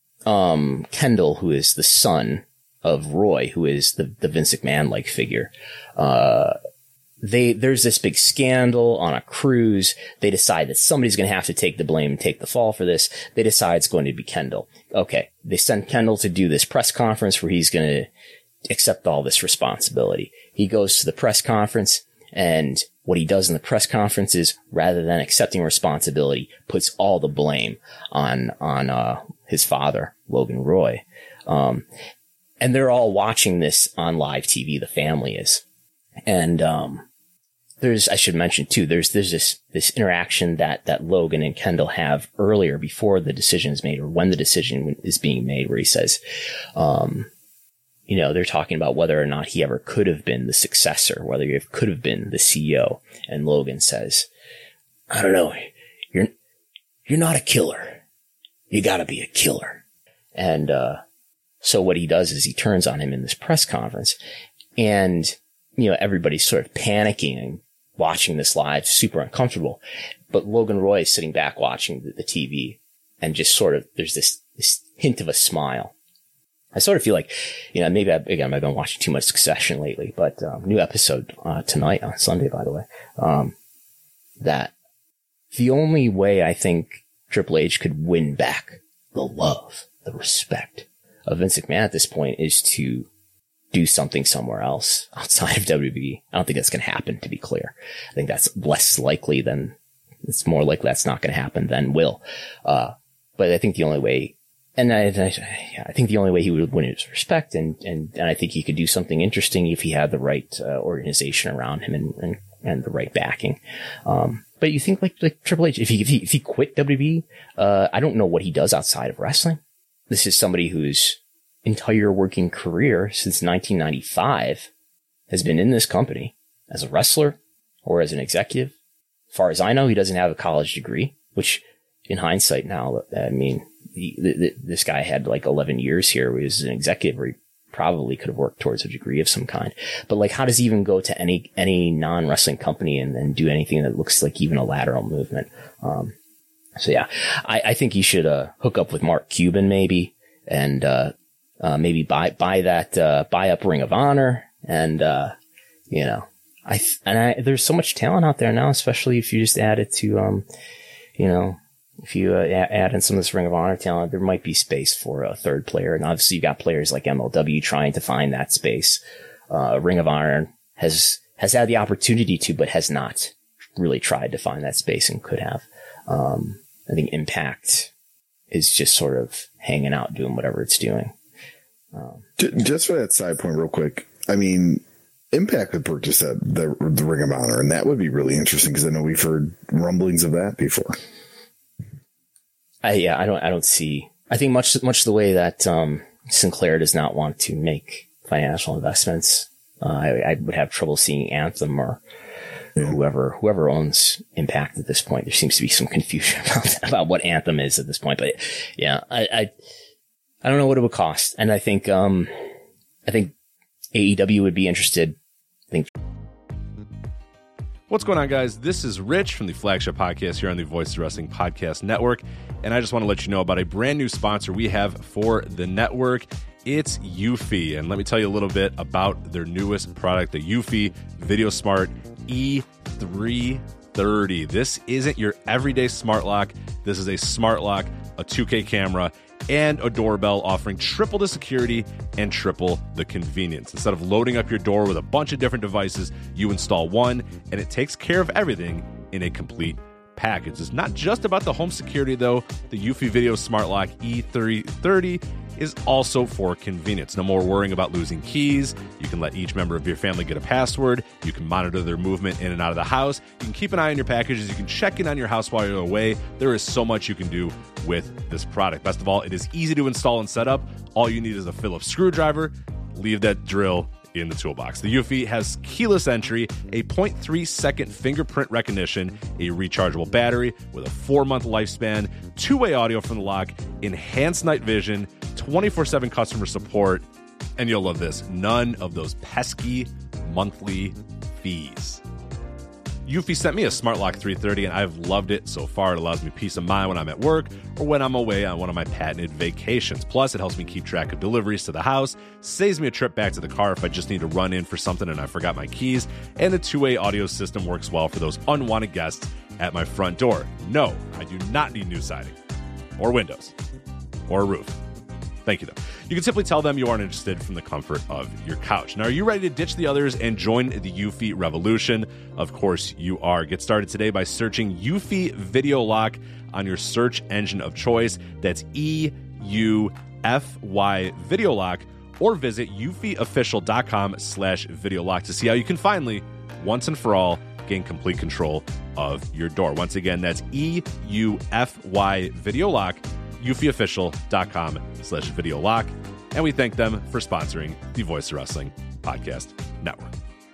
um, Kendall, who is the son of Roy, who is the, the Vince McMahon-like figure, uh, they, there's this big scandal on a cruise. They decide that somebody's going to have to take the blame and take the fall for this. They decide it's going to be Kendall. Okay. They send Kendall to do this press conference where he's going to accept all this responsibility. He goes to the press conference, and what he does in the press conference is, rather than accepting responsibility, puts all the blame on, on, uh, his father, Logan Roy. Um, and they're all watching this on live T V. The family is. And, um, there's, I should mention too, there's, there's this, this interaction that, that Logan and Kendall have earlier before the decision is made, or when the decision is being made, where he says, um, you know, they're talking about whether or not he ever could have been the successor, whether he could have been the C E O. And Logan says, I don't know. You're, you're not a killer. You gotta be a killer. And, uh, so what he does is he turns on him in this press conference, and, you know, everybody's sort of panicking and watching this live, super uncomfortable. But Logan Roy is sitting back watching the, the T V, and just sort of, there's this, this hint of a smile. I sort of feel like, you know, maybe I, again, I've been watching too much Succession lately, but, um, new episode, uh, tonight on Sunday, by the way, um, that the only way I think Triple H could win back the love, the respect of Vince McMahon at this point is to do something somewhere else outside of W W E. I don't think that's going to happen, to be clear. I think that's less likely than, it's more likely that's not going to happen than will. Uh, but I think the only way, and I, I, I think the only way he would win his respect, and, and, and I think he could do something interesting if he had the right uh, organization around him and, and, and the right backing. Um, but you think like, like Triple H, if he, if he, if he quit W W E, uh, I don't know what he does outside of wrestling. This is somebody whose entire working career since nineteen ninety-five has been in this company as a wrestler or as an executive. As far as I know, he doesn't have a college degree, which in hindsight now, I mean, he, th- this guy had like eleven years here where he was an executive, where he probably could have worked towards a degree of some kind. But like, how does he even go to any, any non-wrestling company and then do anything that looks like even a lateral movement? Um, so yeah, I, I think he should, uh, hook up with Mark Cuban maybe, and, uh, uh, maybe buy, buy that, uh, buy up Ring of Honor. And, uh, you know, I, th- and I, there's so much talent out there now, especially if you just add it to, um, you know, if you uh, add in some of this Ring of Honor talent, there might be space for a third player. And obviously you got players like M L W trying to find that space. Uh, Ring of Honor has, has had the opportunity to, but has not really tried to find that space and could have. Um, I think Impact is just sort of hanging out, doing whatever it's doing. Um, just for that side point real quick. I mean, Impact could purchase that, the, the Ring of Honor, and that would be really interesting because I know we've heard rumblings of that before. I, yeah, I don't, I don't see, I think much, much the way that, um, Sinclair does not want to make financial investments. Uh, I, I would have trouble seeing Anthem or yeah. whoever, whoever owns Impact at this point. There seems to be some confusion about, about what Anthem is at this point, but yeah, I, I, I don't know what it would cost. And I think, um, I think A E W would be interested. I think. What's going on, guys? This is Rich from the flagship podcast here on the Voices of Wrestling Podcast Network. And I just want to let you know about a brand new sponsor we have for the network. It's Eufy. And let me tell you a little bit about their newest product, the Eufy VideoSmart E three thirty. This isn't your everyday smart lock. This is a smart lock, a two K camera, and a doorbell offering triple the security and triple the convenience. Instead of loading up your door with a bunch of different devices, you install one, and it takes care of everything in a complete package. It's not just about the home security, though. The Eufy Video Smart Lock E three thirty is also for convenience. No more worrying about losing keys. You can let each member of your family get a password. You can monitor their movement in and out of the house. You can keep an eye on your packages. You can check in on your house while you're away. There is so much you can do with this product. Best of all, it is easy to install and set up. All you need is a Phillips screwdriver. Leave that drill in the toolbox. The Eufy has keyless entry, a zero point three second fingerprint recognition, a rechargeable battery with a four-month lifespan, two-way audio from the lock, enhanced night vision, twenty-four seven customer support, and you'll love this, none of those pesky monthly fees. Eufy sent me a Smart Lock three thirty, and I've loved it so far. It allows me peace of mind when I'm at work or when I'm away on one of my patented vacations. Plus, it helps me keep track of deliveries to the house, saves me a trip back to the car if I just need to run in for something and I forgot my keys, and the two-way audio system works well for those unwanted guests at my front door. No, I do not need new siding or windows or a roof. Thank you, though. You can simply tell them you aren't interested from the comfort of your couch. Now, are you ready to ditch the others and join the Eufy revolution? Of course you are. Get started today by searching Eufy Video Lock on your search engine of choice. That's E U F Y Video Lock, or visit eufyofficial.com slash video lock to see how you can finally, once and for all, gain complete control of your door. Once again, that's E U F Y Video Lock, eufyofficial.com slash video lock. and we thank them for sponsoring the Voice of Wrestling Podcast Network.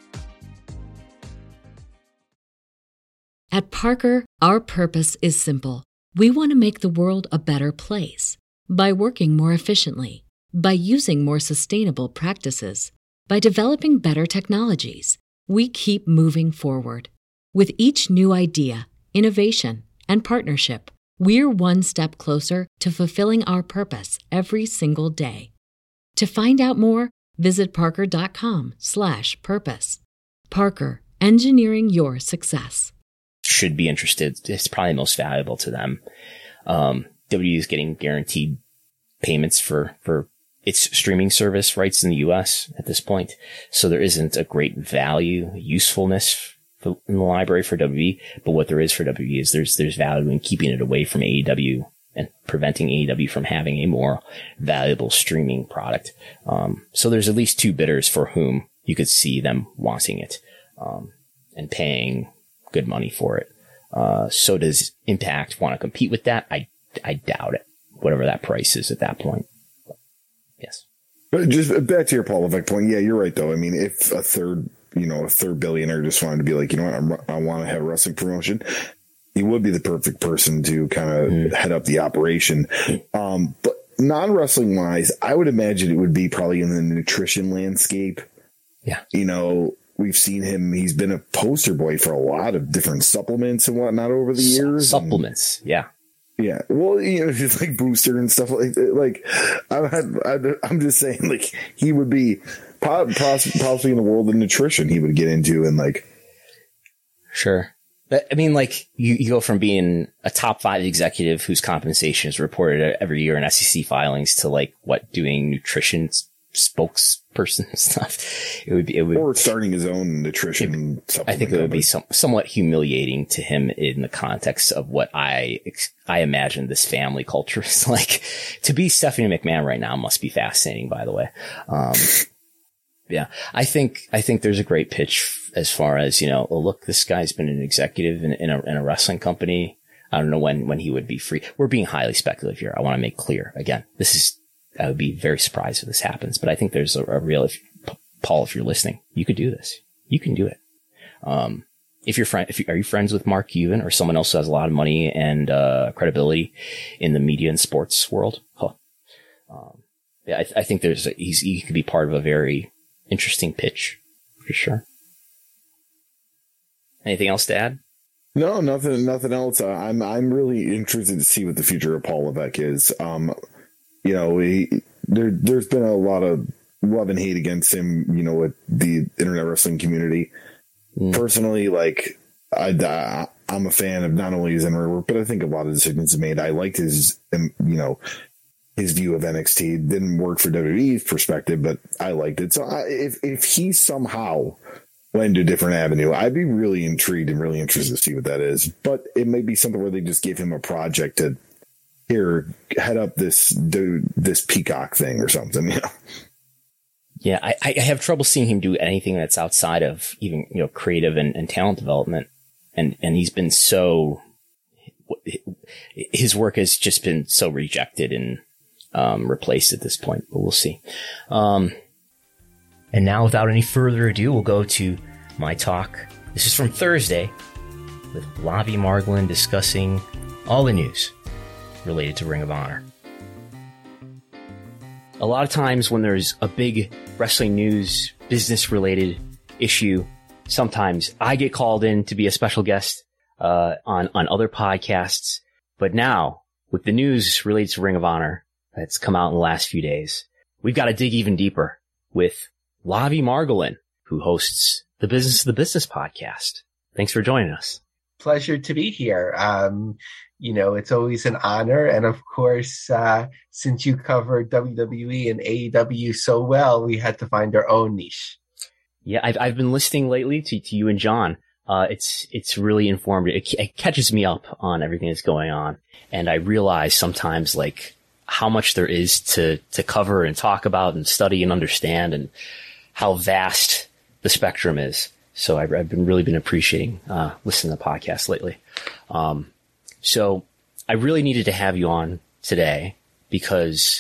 At Parker, our purpose is simple. We want to make the world a better place by working more efficiently, by using more sustainable practices, by developing better technologies. We keep moving forward. With each new idea, innovation, and partnership, we're one step closer to fulfilling our purpose every single day. To find out more, visit parker.com slash purpose. Parker, engineering your success. Should be interested. It's probably most valuable to them. Um, W W E is getting guaranteed payments for, for its streaming service rights in the U S at this point. So there isn't a great value, usefulness for, in the library for W W E. But what there is for W W E is there's, there's value in keeping it away from A E W and preventing A E W from having a more valuable streaming product. Um, so there's at least two bidders for whom you could see them wanting it, um, and paying good money for it. Uh, so does Impact want to compete with that? I, I doubt it, whatever that price is at that point. But, yes. But just back to your Paul Levesque point. Yeah, you're right though. I mean, if a third, you know, a third billionaire just wanted to be like, you know what, I'm, I want to have a wrestling promotion, he would be the perfect person to kind of mm. head up the operation. Um, but non-wrestling wise, I would imagine it would be probably in the nutrition landscape. Yeah. You know, we've seen him. He's been a poster boy for a lot of different supplements and whatnot over the years. Supplements. And, yeah. Yeah. Well, you know, just like Booster and stuff like like I, I, I'm just saying, like, he would be possibly in the world of nutrition he would get into and like. Sure. But I mean, like you, you go from being a top five executive whose compensation is reported every year in S E C filings to like what doing nutrition spokesperson stuff. It would be, it would, or starting his own nutrition. It, I think it would be some, somewhat humiliating to him in the context of what I, I imagine this family culture is like. To be Stephanie McMahon right now must be fascinating, by the way. Um, yeah, I think, I think there's a great pitch as far as, you know, oh, look, this guy's been an executive in, in a, in a wrestling company. I don't know when, when he would be free. We're being highly speculative here. I want to make clear again, this is, I would be very surprised if this happens, but I think there's a, a real, if, Paul, if you're listening, you could do this. You can do it. Um, if you're friend, if you, are you friends with Mark Cuban or someone else who has a lot of money and, uh, credibility in the media and sports world? Huh. Um, yeah, I, I think there's, a, he's, he could be part of a very interesting pitch for sure. Anything else to add? No, nothing, nothing else. Uh, I'm, I'm really interested to see what the future of Paul Levesque is. Um, You know, he, there, there's been a lot of love and hate against him, you know, with the internet wrestling community. Mm. Personally, like, I, I, I'm a fan of not only his in-ring work, but I think a lot of decisions he made. I liked his, you know, his view of N X T. It didn't work for W W E's perspective, but I liked it. So I, if, if he somehow went to a different avenue, I'd be really intrigued and really interested to see what that is. But it may be something where they just gave him a project to, here, head up this dude, this Peacock thing or something, you know? Yeah, I, I have trouble seeing him do anything that's outside of even, you know, creative and, and talent development. And, and he's been so, his work has just been so rejected and, um, replaced at this point, but we'll see. Um, and now without any further ado, we'll go to my talk. This is from Thursday with Lavie Margolin discussing all the news related to Ring of Honor. A lot of times when there's a big wrestling news, business related issue, sometimes I get called in to be a special guest uh, on, on other podcasts. But now, with the news related to Ring of Honor that's come out in the last few days, we've got to dig even deeper with Lavie Margolin, who hosts the Business of the Business podcast. Thanks for joining us. Pleasure to be here. Um, you know, it's always an honor. And of course, uh, since you cover W W E and A E W so well, we had to find our own niche. Yeah, I've, I've been listening lately to, to you and John. Uh, it's, it's really informative. It, it catches me up on everything that's going on. And I realize sometimes like how much there is to, to cover and talk about and study and understand and how vast the spectrum is. So I've, I've been really been appreciating, uh, listening to podcasts lately. Um, so I really needed to have you on today because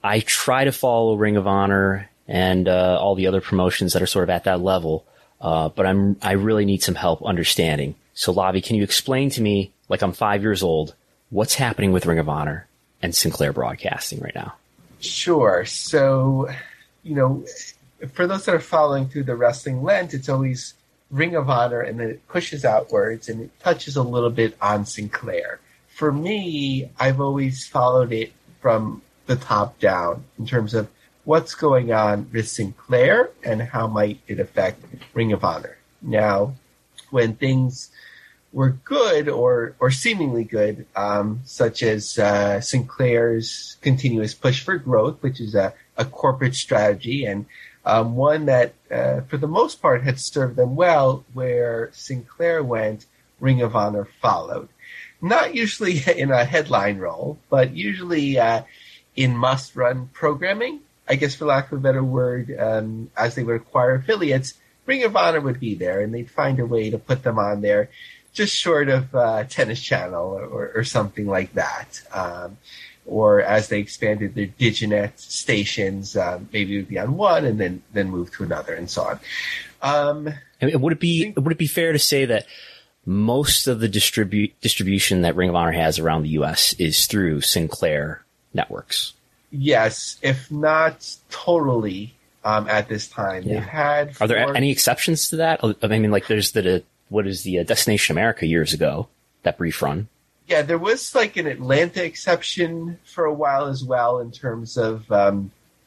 I try to follow Ring of Honor and uh, all the other promotions that are sort of at that level, uh, but I'm I really need some help understanding. So, Lavi, can you explain to me, like I'm five years old, what's happening with Ring of Honor and Sinclair Broadcasting right now? Sure. So, you know, for those that are following through the wrestling lens, it's always Ring of Honor, and then it pushes outwards and it touches a little bit on Sinclair. For me, I've always followed it from the top down in terms of what's going on with Sinclair and how might it affect Ring of Honor. Now, when things were good or or seemingly good, um, such as uh, Sinclair's continuous push for growth, which is a, a corporate strategy and um, one that, uh, for the most part, had served them well, where Sinclair went, Ring of Honor followed. Not usually in a headline role, but usually uh, in must-run programming. I guess, for lack of a better word, um, as they would acquire affiliates, Ring of Honor would be there, and they'd find a way to put them on there, just short of uh, Tennis Channel or, or, or something like that. Um, or as they expanded their Diginet stations, um, maybe it would be on one and then then move to another, and so on. Um, and would it be would it be fair to say that most of the distribu- distribution that Ring of Honor has around the U S is through Sinclair networks? Yes, if not totally um, at this time. Yeah. They've had. Are there four- any exceptions to that? I mean, like there's the what is the uh, Destination America years ago, that brief run. Yeah, there was like an Atlanta exception for a while as well in terms of um,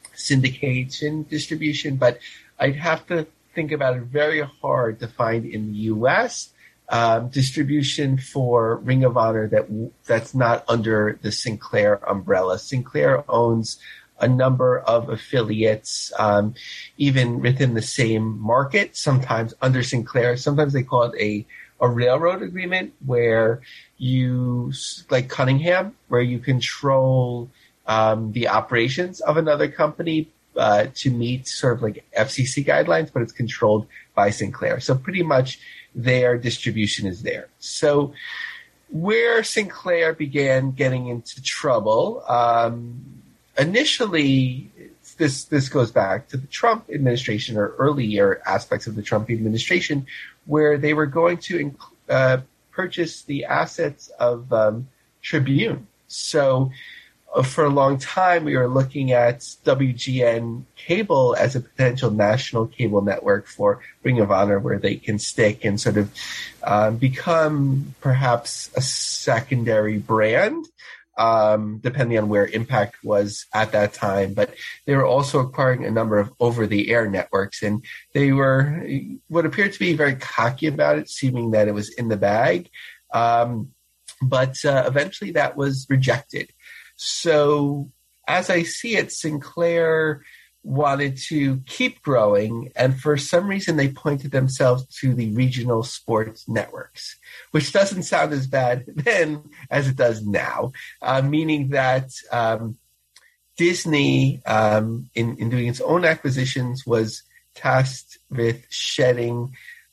syndication distribution, but I'd have to think about it very hard to find in the U S um, distribution for Ring of Honor that that's not under the Sinclair umbrella. Sinclair owns a number of affiliates, um, even within the same market, sometimes under Sinclair. Sometimes they call it a, a railroad agreement where you, like Cunningham, where you control um, the operations of another company uh, to meet sort of like F C C guidelines, but it's controlled by Sinclair. So pretty much their distribution is there. So where Sinclair began getting into trouble, um, initially, this this goes back to the Trump administration or earlier aspects of the Trump administration, where they were going to uh, purchase the assets of um, Tribune. So uh, for a long time, we were looking at W G N Cable as a potential national cable network for Ring of Honor, where they can stick and sort of uh, become perhaps a secondary brand. Um, depending on where Impact was at that time. But they were also acquiring a number of over-the-air networks, and they were what appeared to be very cocky about it, seeming that it was in the bag. Um, but uh, eventually that was rejected. So as I see it, Sinclair wanted to keep growing, and for some reason they pointed themselves to the regional sports networks, which doesn't sound as bad then as it does now, uh, meaning that um, Disney, um, in, in doing its own acquisitions, was tasked with shedding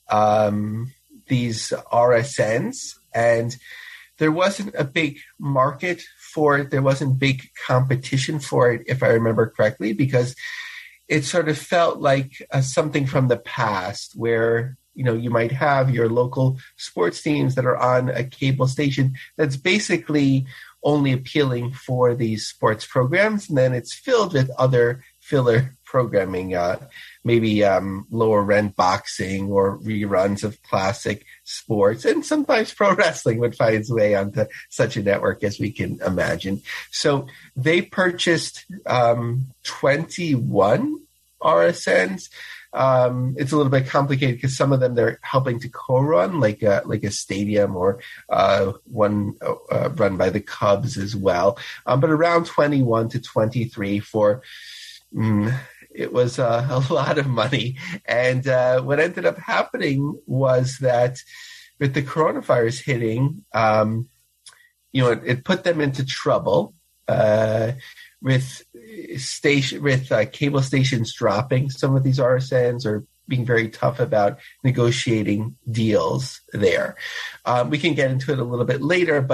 um, these R S Ns, and there wasn't a big market for it. There wasn't big competition for it, if I remember correctly, because it sort of felt like uh, something from the past where, you know, you might have your local sports teams that are on a cable station that's basically only appealing for these sports programs, and then it's filled with other filler programming, uh, maybe um, lower rent boxing or reruns of classic sports, and sometimes pro wrestling would find its way onto such a network, as we can imagine. So they purchased um, twenty-one R S Ns. Um, it's a little bit complicated because some of them they're helping to co-run, like a, like a stadium, or uh, one uh, run by the Cubs as well. Um, but around twenty-one to twenty-three for, mm, it was uh, a lot of money. And uh, what ended up happening was that with the coronavirus hitting, um, you know, it, it put them into trouble. Uh, with station with uh, cable stations dropping some of these R S Ns or being very tough about negotiating deals there. Um, we can get into it a little bit later, but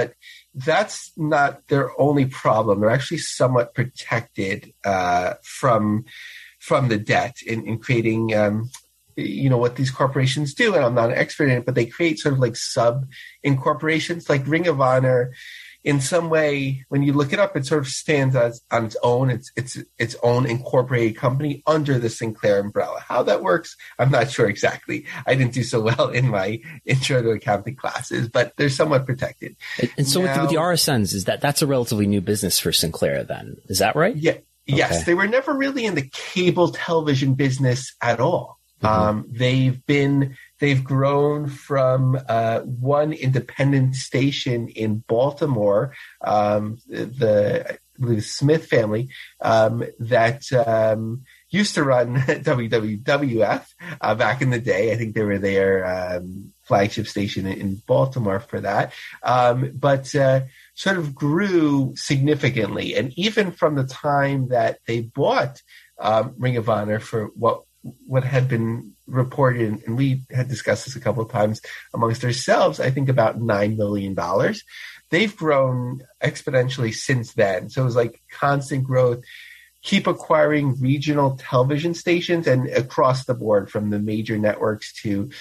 that's not their only problem. They're actually somewhat protected uh, from from the debt in, in creating, um, you know, what these corporations do. And I'm not an expert in it, but they create sort of like sub incorporations, like Ring of Honor. In some way, when you look it up, it sort of stands as on its own. It's it's its own incorporated company under the Sinclair umbrella. How that works, I'm not sure exactly. I didn't do so well in my intro to accounting classes, but they're somewhat protected. And, and so now, with, the, with the R S Ns, is that that's a relatively new business for Sinclair then? Is that right? Yeah. Yes. Okay. They were never really in the cable television business at all. Mm-hmm. Um, they've been, they've grown from uh, one independent station in Baltimore, um, the, I believe the Smith family, um, that um, used to run W W F uh, back in the day. I think they were their um, flagship station in, in Baltimore for that. Um, but uh, sort of grew significantly. And even from the time that they bought um, Ring of Honor for what what had been reported, and we had discussed this a couple of times amongst ourselves, I think about nine million dollars. They've grown exponentially since then. So it was like constant growth, keep acquiring regional television stations and across the board from the major networks to,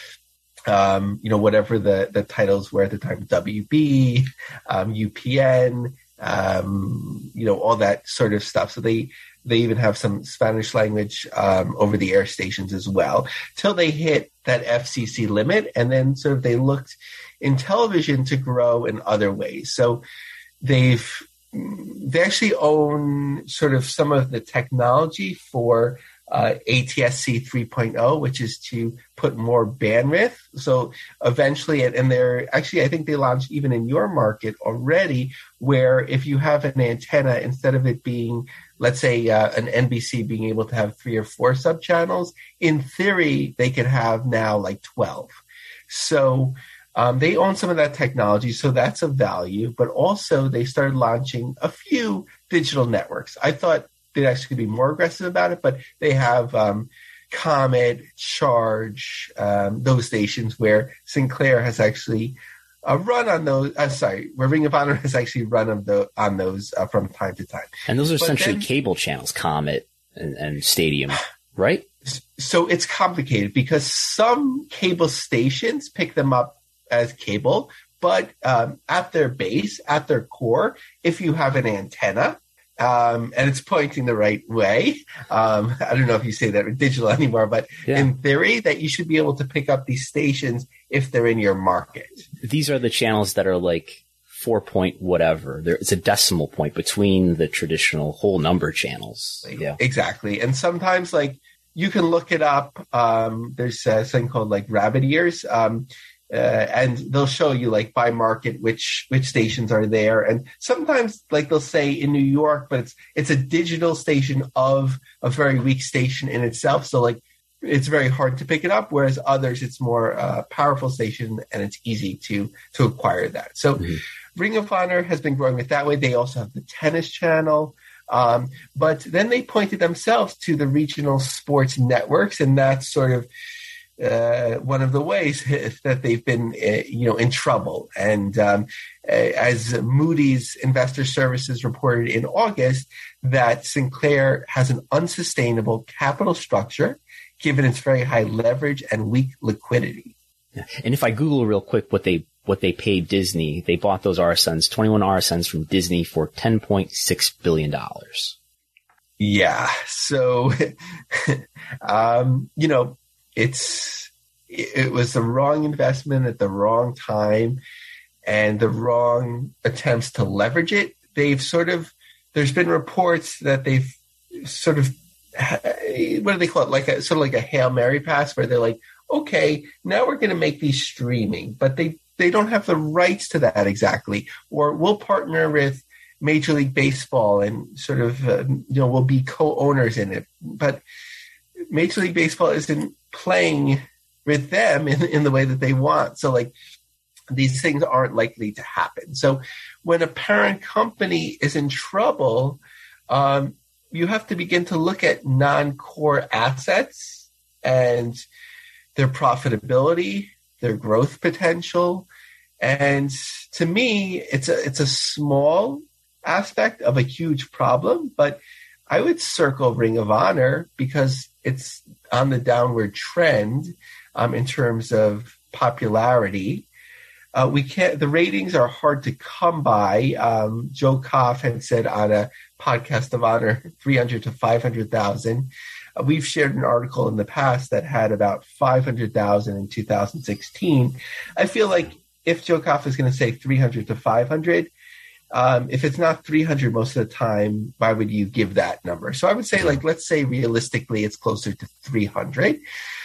um, you know, whatever the, the titles were at the time, W B, um, U P N, um, you know, all that sort of stuff. So they, They even have some Spanish language um, over-the-air stations as well, till they hit that F C C limit. And then sort of they looked in television to grow in other ways. So they've they actually own sort of some of the technology for uh, A T S C three point oh, which is to put more bandwidth. So eventually, and they're actually, I think they launched even in your market already, where if you have an antenna, instead of it being, let's say, uh, an N B C being able to have three or four sub channels, in theory, they could have now like twelve. So um, they own some of that technology, so that's of value. But also, they started launching a few digital networks. I thought they'd actually be more aggressive about it, but they have um, Comet, Charge, um, those stations where Sinclair has actually a run on those. Uh, sorry, where Ring of Honor has actually run on, the, on those uh, from time to time. And those are but essentially then, cable channels, Comet and, and Stadium, right? So it's complicated because some cable stations pick them up as cable, but um, at their base, at their core, if you have an antenna, Um, and it's pointing the right way. Um, I don't know if you say that with digital anymore, but yeah. In theory, that you should be able to pick up these stations if they're in your market. These are the channels that are like four point whatever. There, it's a decimal point between the traditional whole number channels. Yeah, exactly. And sometimes, like, you can look it up. Um, there's a thing called like rabbit ears. Um, Uh, and they'll show you like by market which which stations are there, and sometimes like they'll say in New York, but it's it's a digital station of a very weak station in itself, so like it's very hard to pick it up. Whereas others, it's more uh, powerful station and it's easy to to acquire that. So mm-hmm. Ring of Honor has been growing it that way. They also have the tennis channel, um, but then they pointed themselves to the regional sports networks, and that's sort of Uh, one of the ways that they've been, uh, you know, in trouble. And um, as Moody's Investor Services reported in August, that Sinclair has an unsustainable capital structure, given its very high leverage and weak liquidity. Yeah. And if I Google real quick what they what they paid Disney, they bought those R S Ns, twenty-one R S Ns from Disney for ten point six billion dollars. Yeah. So, um, you know, It's it was the wrong investment at the wrong time and the wrong attempts to leverage it. They've sort of, there's been reports that they've sort of, what do they call it? Like a sort of like a Hail Mary pass where they're like, okay, now we're going to make these streaming, but they, they don't have the rights to that exactly. Or we'll partner with Major League Baseball and sort of, uh, you know, we'll be co-owners in it. But Major League Baseball isn't playing with them in, in the way that they want. So like these things aren't likely to happen. So when a parent company is in trouble, um, you have to begin to look at non-core assets and their profitability, their growth potential, And to me, it's a it's a small aspect of a huge problem, but I would circle Ring of Honor because it's on the downward trend um, in terms of popularity. Uh, we can't. The ratings are hard to come by. Um, Joe Koff had said on a podcast of Honor, three hundred to five hundred thousand. Uh, we've shared an article in the past that had about five hundred thousand in two thousand sixteen. I feel like if Joe Koff is going to say three hundred to five hundred, um, if it's not three hundred most of the time, why would you give that number? So I would say, like, let's say realistically, it's closer to three hundred.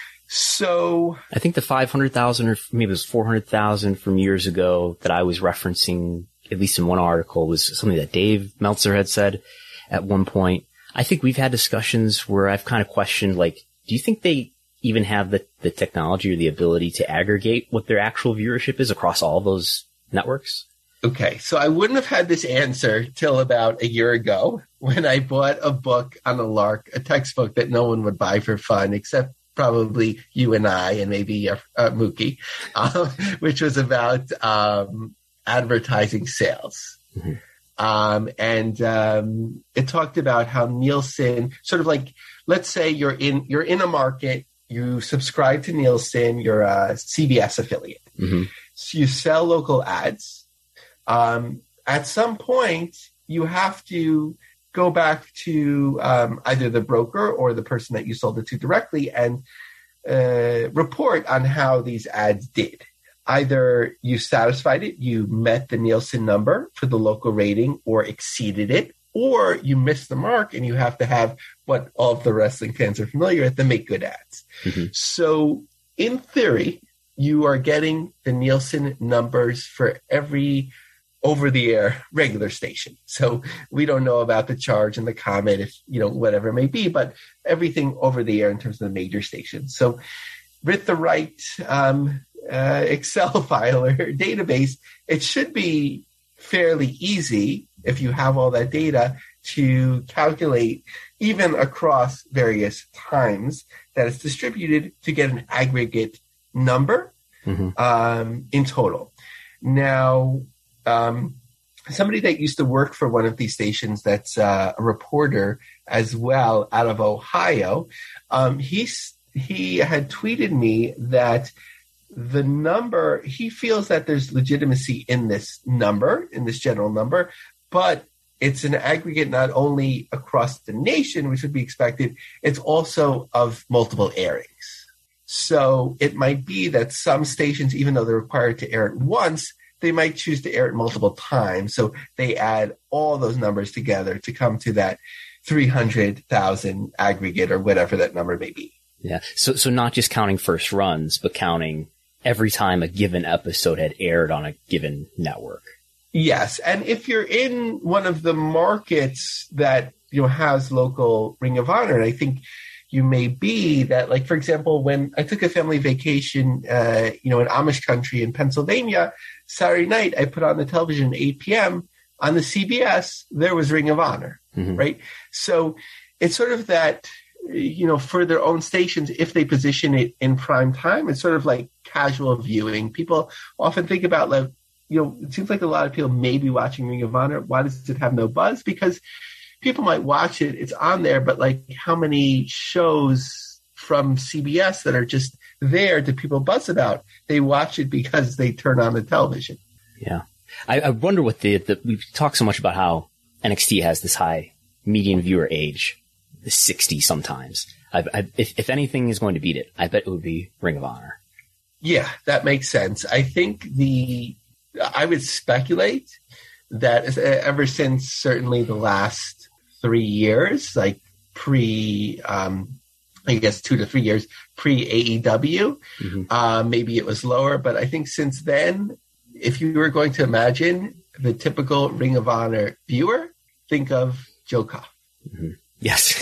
So I think the five hundred thousand or maybe it was four hundred thousand from years ago that I was referencing, at least in one article, was something that Dave Meltzer had said at one point. I think we've had discussions where I've kind of questioned, like, do you think they even have the, the technology or the ability to aggregate what their actual viewership is across all those networks? Okay, so I wouldn't have had this answer till about a year ago when I bought a book on a lark, a textbook that no one would buy for fun except probably you and I and maybe uh, uh, Mookie, uh, which was about um, advertising sales. Mm-hmm. Um, and um, it talked about how Nielsen, sort of like, let's say you're in you're in a market, you subscribe to Nielsen, you're a C B S affiliate. Mm-hmm. So you sell local ads. Um, at some point, you have to go back to um, either the broker or the person that you sold it to directly and uh, report on how these ads did. Either you satisfied it, you met the Nielsen number for the local rating or exceeded it, or you missed the mark and you have to have what all of the wrestling fans are familiar with, the make good ads. Mm-hmm. So in theory, you are getting the Nielsen numbers for every over-the-air regular station. So we don't know about the charge and the comment, if you know, whatever it may be, but everything over the air in terms of the major stations. So with the right um, uh, Excel file or database, it should be fairly easy if you have all that data to calculate even across various times that it's distributed to get an aggregate number mm-hmm. um, in total. Now, Um, somebody that used to work for one of these stations that's uh, a reporter as well out of Ohio, um, he, he had tweeted me that the number, he feels that there's legitimacy in this number, in this general number, but it's an aggregate not only across the nation, which would be expected, it's also of multiple airings. So it might be that some stations, even though they're required to air it once, they might choose to air it multiple times. So they add all those numbers together to come to that three hundred thousand aggregate or whatever that number may be. Yeah. So, so not just counting first runs, but counting every time a given episode had aired on a given network. Yes. And if you're in one of the markets that, you know, has local Ring of Honor, and I think you may be that, like, for example, when I took a family vacation, uh, you know, in Amish country in Pennsylvania, Saturday night, I put on the television at eight p.m. on the C B S, there was Ring of Honor, mm-hmm. right? So it's sort of that, you know, for their own stations, if they position it in prime time, it's sort of like casual viewing. People often think about, like, you know, it seems like a lot of people may be watching Ring of Honor. Why does it have no buzz? Because people might watch it, it's on there, but like how many shows from C B S that are just there do people buzz about? They watch it because they turn on the television. Yeah. I, I wonder what the, the, we've talked so much about how N X T has this high median viewer age, the sixty sometimes. I, I, if, if anything is going to beat it, I bet it would be Ring of Honor. Yeah, that makes sense. I think the, I would speculate that ever since certainly the last three years, like pre, um, I guess two to three years pre-A E W, mm-hmm. uh, maybe it was lower. But I think since then, if you were going to imagine the typical Ring of Honor viewer, think of Joe Koff. Mm-hmm. Yes.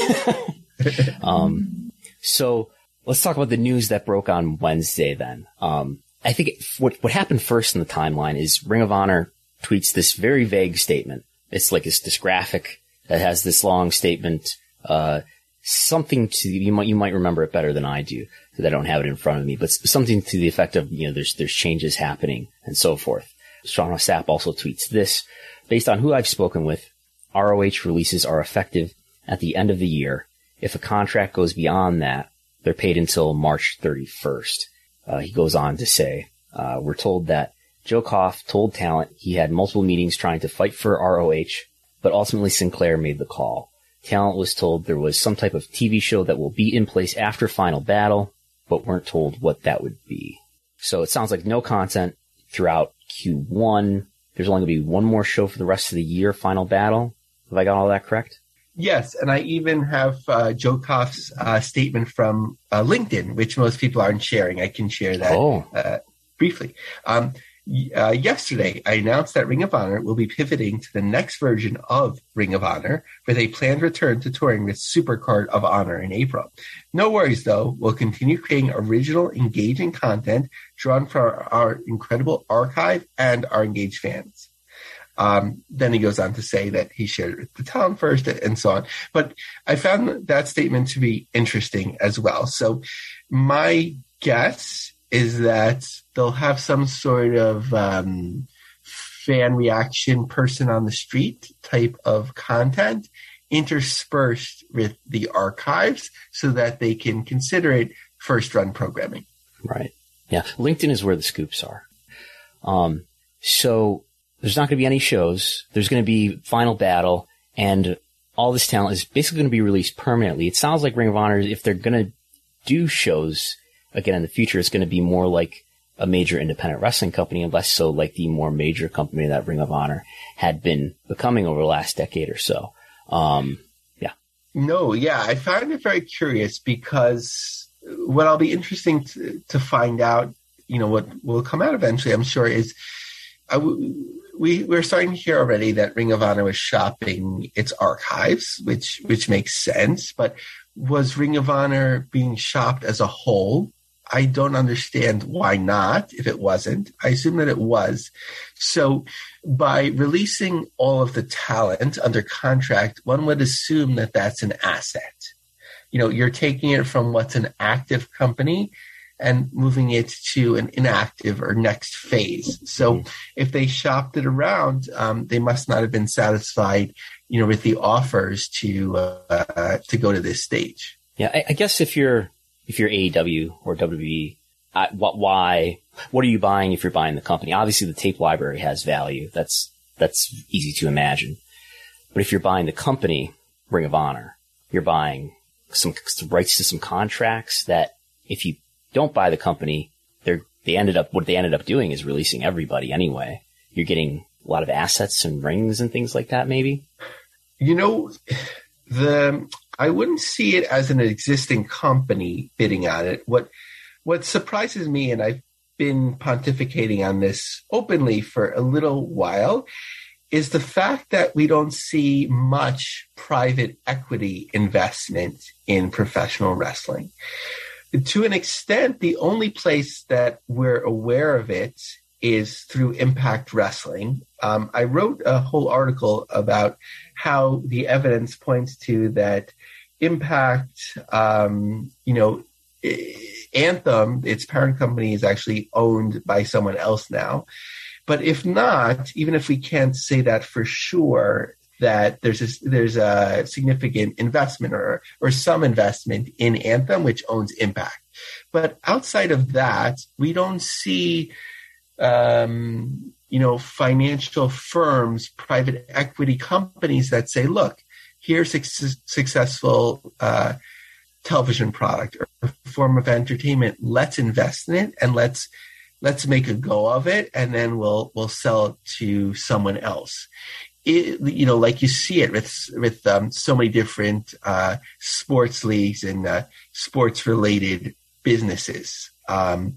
um, so let's talk about the news that broke on Wednesday then. Um, I think it, what, what happened first in the timeline is Ring of Honor tweets this very vague statement. It's like it's this graphic that has this long statement, uh, something to, you might, you might remember it better than I do, because I don't have it in front of me, but something to the effect of, you know, there's, there's changes happening and so forth. Sean Sapp also tweets this: based on who I've spoken with, R O H releases are effective at the end of the year. If a contract goes beyond that, they're paid until March thirty-first. Uh, he goes on to say, uh, we're told that Joe Koff told Talent he had multiple meetings trying to fight for R O H, but ultimately Sinclair made the call. Talent was told there was some type of T V show that will be in place after Final Battle, but weren't told what that would be. So it sounds like no content throughout Q one. There's only going to be one more show for the rest of the year, Final Battle. Have I got all that correct? Yes, and I even have uh, Joe Koff's uh, statement from uh, LinkedIn, which most people aren't sharing. I can share that oh. uh, briefly. Um, uh, yesterday, I announced that Ring of Honor will be pivoting to the next version of Ring of Honor, with a planned return to touring with Supercard of Honor in April. No worries, though. We'll continue creating original, engaging content drawn from our, our incredible archive and our engaged fans. Um, then he goes on to say that he shared it with the Talent first and so on. But I found that statement to be interesting as well. So my guess is that they'll have some sort of um, fan reaction, person on the street type of content interspersed with the archives so that they can consider it first run programming. Right. Yeah. LinkedIn is where the scoops are. Um, so there's not going to be any shows. There's going to be Final Battle, and all this talent is basically going to be released permanently. It sounds like Ring of Honor, if they're going to do shows again in the future, it's going to be more like a major independent wrestling company, and less so like the more major company that Ring of Honor had been becoming over the last decade or so. Um, yeah. No, yeah, I find it very curious, because what I'll be interesting to, to find out, you know, what will come out eventually, I'm sure, is I w- we, we're starting to hear already that Ring of Honor was shopping its archives, which which makes sense. But was Ring of Honor being shopped as a whole? I don't understand why not, if it wasn't. I assume that it was. So by releasing all of the talent under contract, one would assume that that's an asset. You know, you're taking it from what's an active company and moving it to an inactive or next phase. So mm-hmm. if they shopped it around, um, they must not have been satisfied, you know, with the offers to uh, to go to this stage. Yeah, I, I guess if you're if you're A E W or W W E, I, what why what are you buying if you're buying the company? Obviously, the tape library has value. That's that's easy to imagine. But if you're buying the company, Ring of Honor, you're buying some, some rights to some contracts that if you don't buy the company, they're, they ended up, what they ended up doing is releasing everybody anyway. You're getting a lot of assets and rings and things like that, maybe? You know, the, I wouldn't see it as an existing company bidding on it. What, what surprises me, and I've been pontificating on this openly for a little while, is the fact that we don't see much private equity investment in professional wrestling. To an extent, the only place that we're aware of it is through Impact Wrestling. Um, I wrote a whole article about how the evidence points to that Impact, um, you know, Anthem, its parent company, is actually owned by someone else now. But if not, even if we can't say that for sure, that there's a, there's a significant investment or or some investment in Anthem, which owns Impact. But outside of that, we don't see, um, you know, financial firms, private equity companies that say, look, here's a su- successful uh, television product or form of entertainment. Let's invest in it and let's let's make a go of it, and then we'll we'll sell it to someone else. It, you know, like you see it with with um, so many different uh, sports leagues and uh, sports related businesses. Um,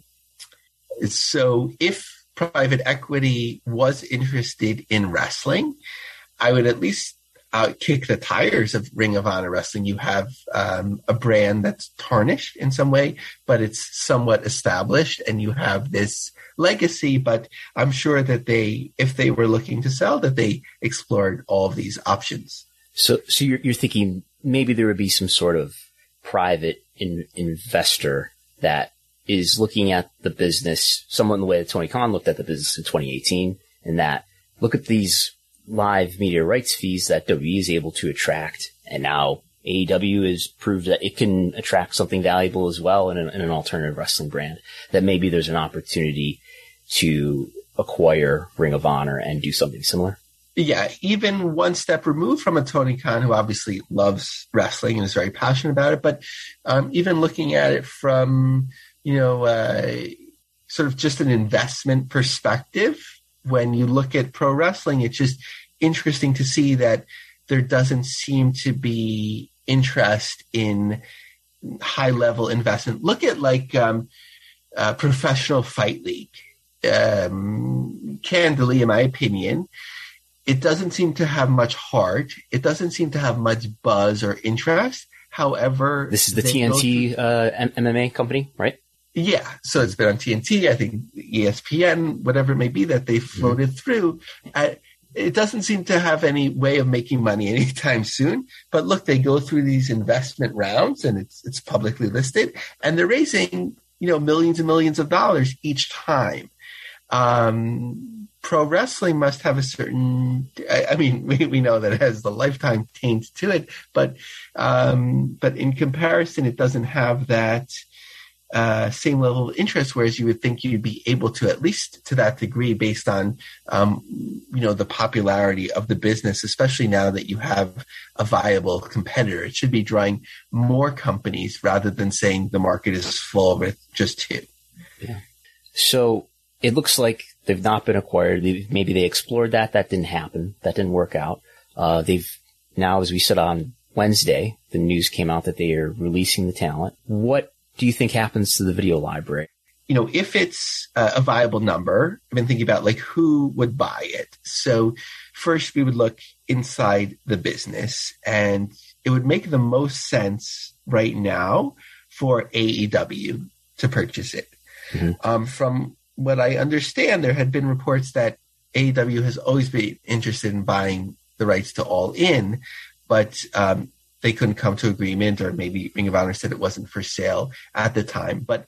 so, if private equity was interested in wrestling, I would at least uh, kick the tires of Ring of Honor Wrestling. You have um, a brand that's tarnished in some way, but it's somewhat established, and you have this legacy. But I'm sure that they, if they were looking to sell, that they explored all of these options. So, so you're, you're thinking maybe there would be some sort of private in, investor that is looking at the business somewhat in the way that Tony Khan looked at the business in twenty eighteen, and that look at these live media rights fees that W W E is able to attract, and now A E W has proved that it can attract something valuable as well in an, in an alternative wrestling brand, that maybe there's an opportunity to acquire Ring of Honor and do something similar. Yeah, even one step removed from a Tony Khan, who obviously loves wrestling and is very passionate about it, but um, even looking at it from, you know, uh, sort of just an investment perspective, when you look at pro wrestling, it's just interesting to see that there doesn't seem to be interest in high-level investment. Look at, like, um, uh, Professional Fight League. Um, candidly, in my opinion, it doesn't seem to have much heart. It doesn't seem to have much buzz or interest. However, this is the T N T uh, M M A company, right? Yeah. So it's been on T N T, I think E S P N, whatever it may be that they floated mm-hmm. through. Uh, it doesn't seem to have any way of making money anytime soon. But look, they go through these investment rounds, and it's it's publicly listed, and they're raising, you know, millions and millions of dollars each time. Um, pro wrestling must have a certain, I, I mean, we, we know that it has the lifetime taint to it, but, um, but in comparison, it doesn't have that, uh, same level of interest, whereas you would think you'd be able to, at least to that degree, based on, um, you know, the popularity of the business, especially now that you have a viable competitor. It should be drawing more companies rather than saying the market is full with just two. Yeah. So, it looks like they've not been acquired. Maybe they explored that. That didn't happen. That didn't work out. Uh, they've now, as we said on Wednesday, the news came out that they are releasing the talent. What do you think happens to the video library? You know, if it's uh, a viable number, I've been thinking about, like, who would buy it. So first we would look inside the business, and it would make the most sense right now for A E W to purchase it. Mm-hmm. Um, from what I understand, there had been reports that A E W has always been interested in buying the rights to All In, but um, they couldn't come to agreement, or maybe Ring of Honor said it wasn't for sale at the time. But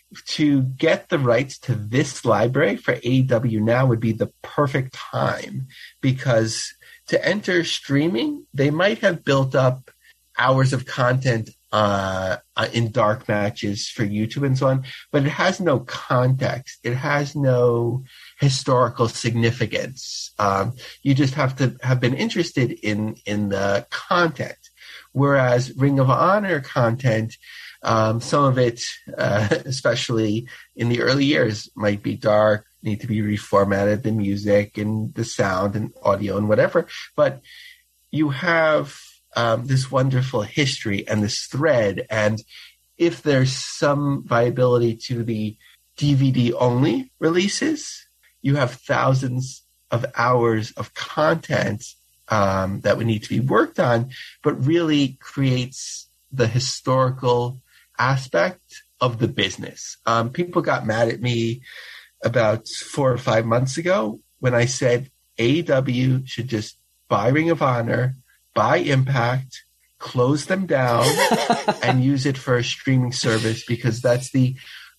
to get the rights to this library for A E W now would be the perfect time, because to enter streaming, they might have built up hours of content Uh, uh, in dark matches for YouTube and so on, but it has no context. It has no historical significance. Um, you just have to have been interested in, in the content. Whereas Ring of Honor content, um, some of it, uh, especially in the early years, might be dark, need to be reformatted, the music and the sound and audio and whatever. But you have Um, this wonderful history and this thread. And if there's some viability to the D V D only releases, you have thousands of hours of content um, that would need to be worked on, but really creates the historical aspect of the business. Um, people got mad at me about four or five months ago when I said A E W should just buy Ring of Honor, buy Impact, close them down, and use it for a streaming service, because that's the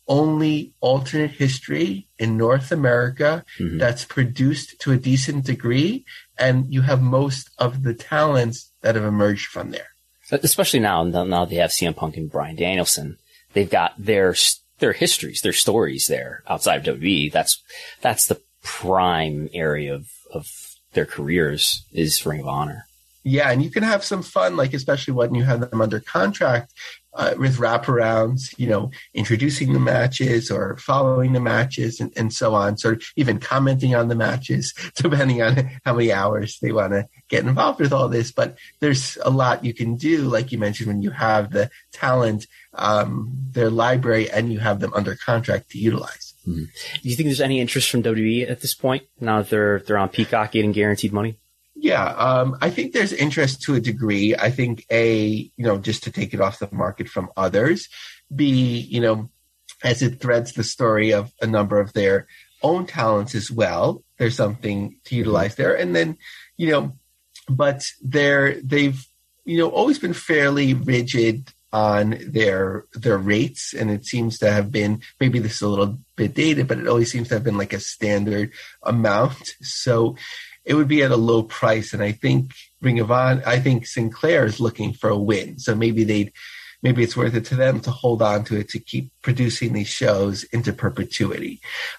only alternate history in North America mm-hmm. that's produced to a decent degree, and you have most of the talents that have emerged from there. Especially now, now they have C M Punk and Bryan Danielson. They've got their their histories, their stories there outside of W W E. That's that's the prime area of, of their careers, is Ring of Honor. Yeah, and you can have some fun, like especially when you have them under contract uh, with wraparounds, you know, introducing the matches or following the matches and, and so on, sort of even commenting on the matches, depending on how many hours they want to get involved with all this. But there's a lot you can do, like you mentioned, when you have the talent, um, their library, and you have them under contract to utilize. Mm-hmm. Do you think there's any interest from W W E at this point, now that they're, they're on Peacock getting guaranteed money? Yeah, um, I think there's interest to a degree. I think, A, you know, just to take it off the market from others. B, you know, as it threads the story of a number of their own talents as well, there's something to utilize there. And then, you know, but they're, they've you know, always been fairly rigid on their their rates, and it seems to have been, maybe this is a little bit dated, but it always seems to have been like a standard amount. So it would be at a low price, and I think Ring of Honor, I think Sinclair is looking for a win. So maybe they'd, maybe it's worth it to them to hold on to it, to keep producing these shows into perpetuity.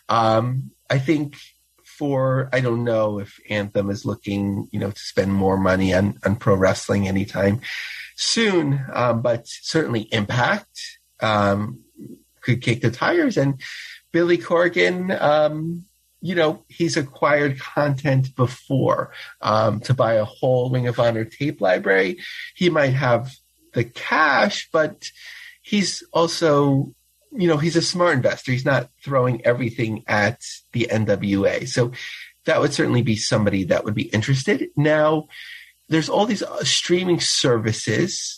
Um, I think for, I don't know if Anthem is looking, you know, to spend more money on, on pro wrestling anytime soon, um, but certainly Impact um, could kick the tires. And Billy Corgan, um, you know, he's acquired content before um, to buy a whole Ring of Honor tape library. He might have the cash, but he's also, you know, he's a smart investor. He's not throwing everything at the N W A. So that would certainly be somebody that would be interested. Now, there's all these streaming services.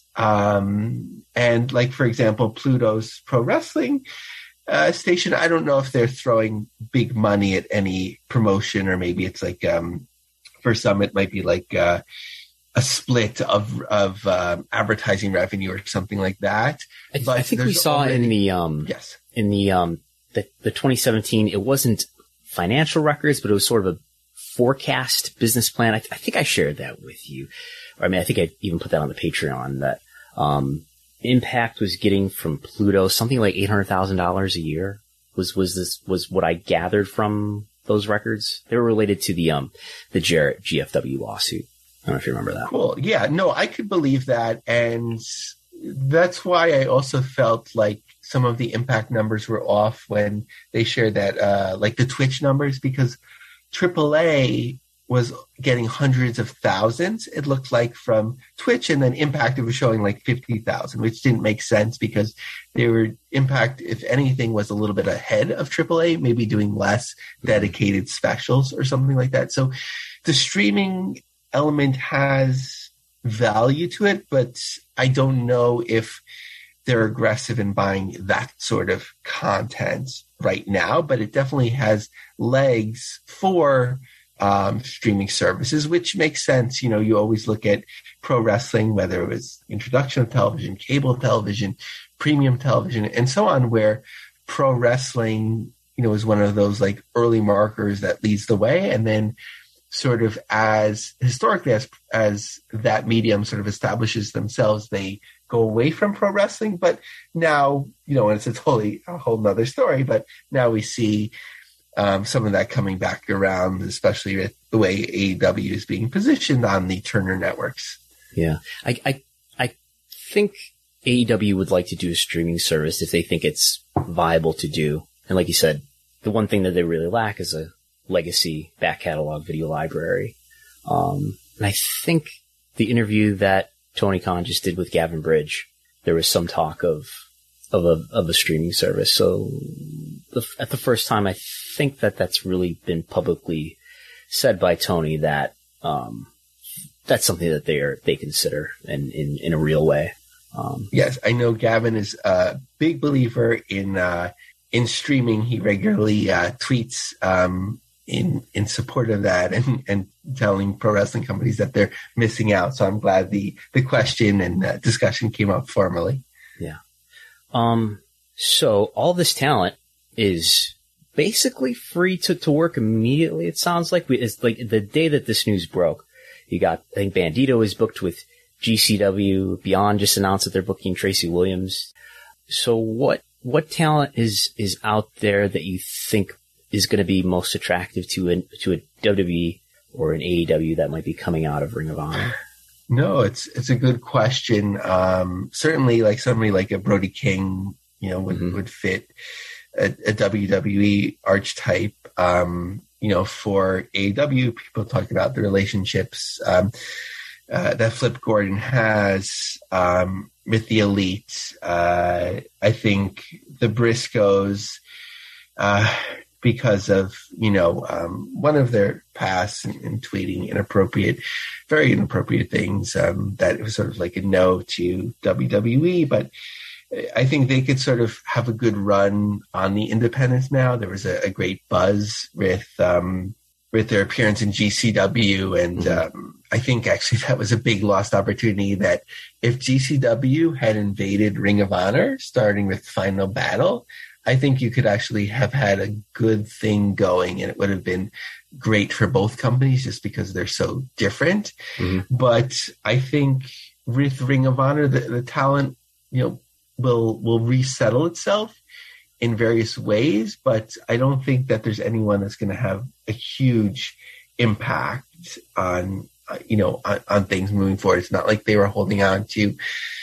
Um, and like, for example, Pluto's Pro Wrestling uh, station, I don't know if they're throwing big money at any promotion, or maybe it's like, um, for some, it might be like uh, a split of, of um, advertising revenue or something like that. I, but I think we saw already, in the, um, yes, in the, um, the, the twenty seventeen, it wasn't financial records, but it was sort of a forecast business plan. I, th- I think I shared that with you. Or, I mean, I think I even put that on the Patreon, that um, Impact was getting from Pluto something like eight hundred thousand dollars a year. Was was this was what I gathered from those records? They were related to the um the Jarrett G F W lawsuit. I don't know if you remember that. Cool. Yeah. No, I could believe that, and that's why I also felt like some of the Impact numbers were off when they shared that, uh, like the Twitch numbers, because triple A was getting hundreds of thousands, it looked like, from Twitch, and then Impact, it was showing like fifty thousand, which didn't make sense because they were, Impact, if anything, was a little bit ahead of triple A, maybe doing less dedicated specials or something like that. So the streaming element has value to it, but I don't know if they're aggressive in buying that sort of content right now, but it definitely has legs for um, streaming services, which makes sense. You know, you always look at pro wrestling, whether it was introduction of television, cable television, premium television, and so on, where pro wrestling, you know, is one of those like early markers that leads the way. And then sort of as historically as, as that medium sort of establishes themselves, they go away from pro wrestling. But now, you know, and it's a totally a whole nother story, but now we see um, some of that coming back around, especially with the way A E W is being positioned on the Turner networks. Yeah. I, I, I think A E W would like to do a streaming service if they think it's viable to do. And like you said, the one thing that they really lack is a legacy back catalog video library. Um, and I think the interview that Tony Khan just did with Gavin Bridge, there was some talk of of a of a streaming service. So the, at the first time, I think that that's really been publicly said by Tony, that um, that's something that they are they consider in in, in a real way. Um, yes, I know Gavin is a big believer in uh, in streaming. He regularly uh, tweets um, in in support of that, and, and telling pro wrestling companies that they're missing out. So I'm glad the the question and uh, discussion came up formally. Yeah. Um. So all this talent is basically free to, to work immediately. It sounds like we, it's like the day that this news broke, you got, I think Bandito is booked with G C W. Beyond just announced that they're booking Tracy Williams. So what what talent is is out there that you think is going to be most attractive to a, to a W W E or an A E W that might be coming out of Ring of Honor? No, it's it's a good question. Um, certainly, like somebody like a Brody King, you know, would, mm-hmm. would fit a, a W W E archetype. Um, you know, for A E W, people talk about the relationships um, uh, that Flip Gordon has um, with the Elite. Uh, I think the Briscoes, uh, because of, you know, um, one of their past and, and tweeting inappropriate, very inappropriate things, um, that it was sort of like a no to W W E. But I think they could sort of have a good run on the independents now. There was a, a great buzz with um, with their appearance in G C W and mm-hmm. um, I think actually that was a big lost opportunity, that if G C W had invaded Ring of Honor, starting with Final Battle, I think you could actually have had a good thing going, and it would have been great for both companies just because they're so different. Mm-hmm. But I think with Ring of Honor, the, the talent, you know, will will resettle itself in various ways, but I don't think that there's anyone that's going to have a huge impact on, uh, you know, on, on things moving forward. It's not like they were holding on to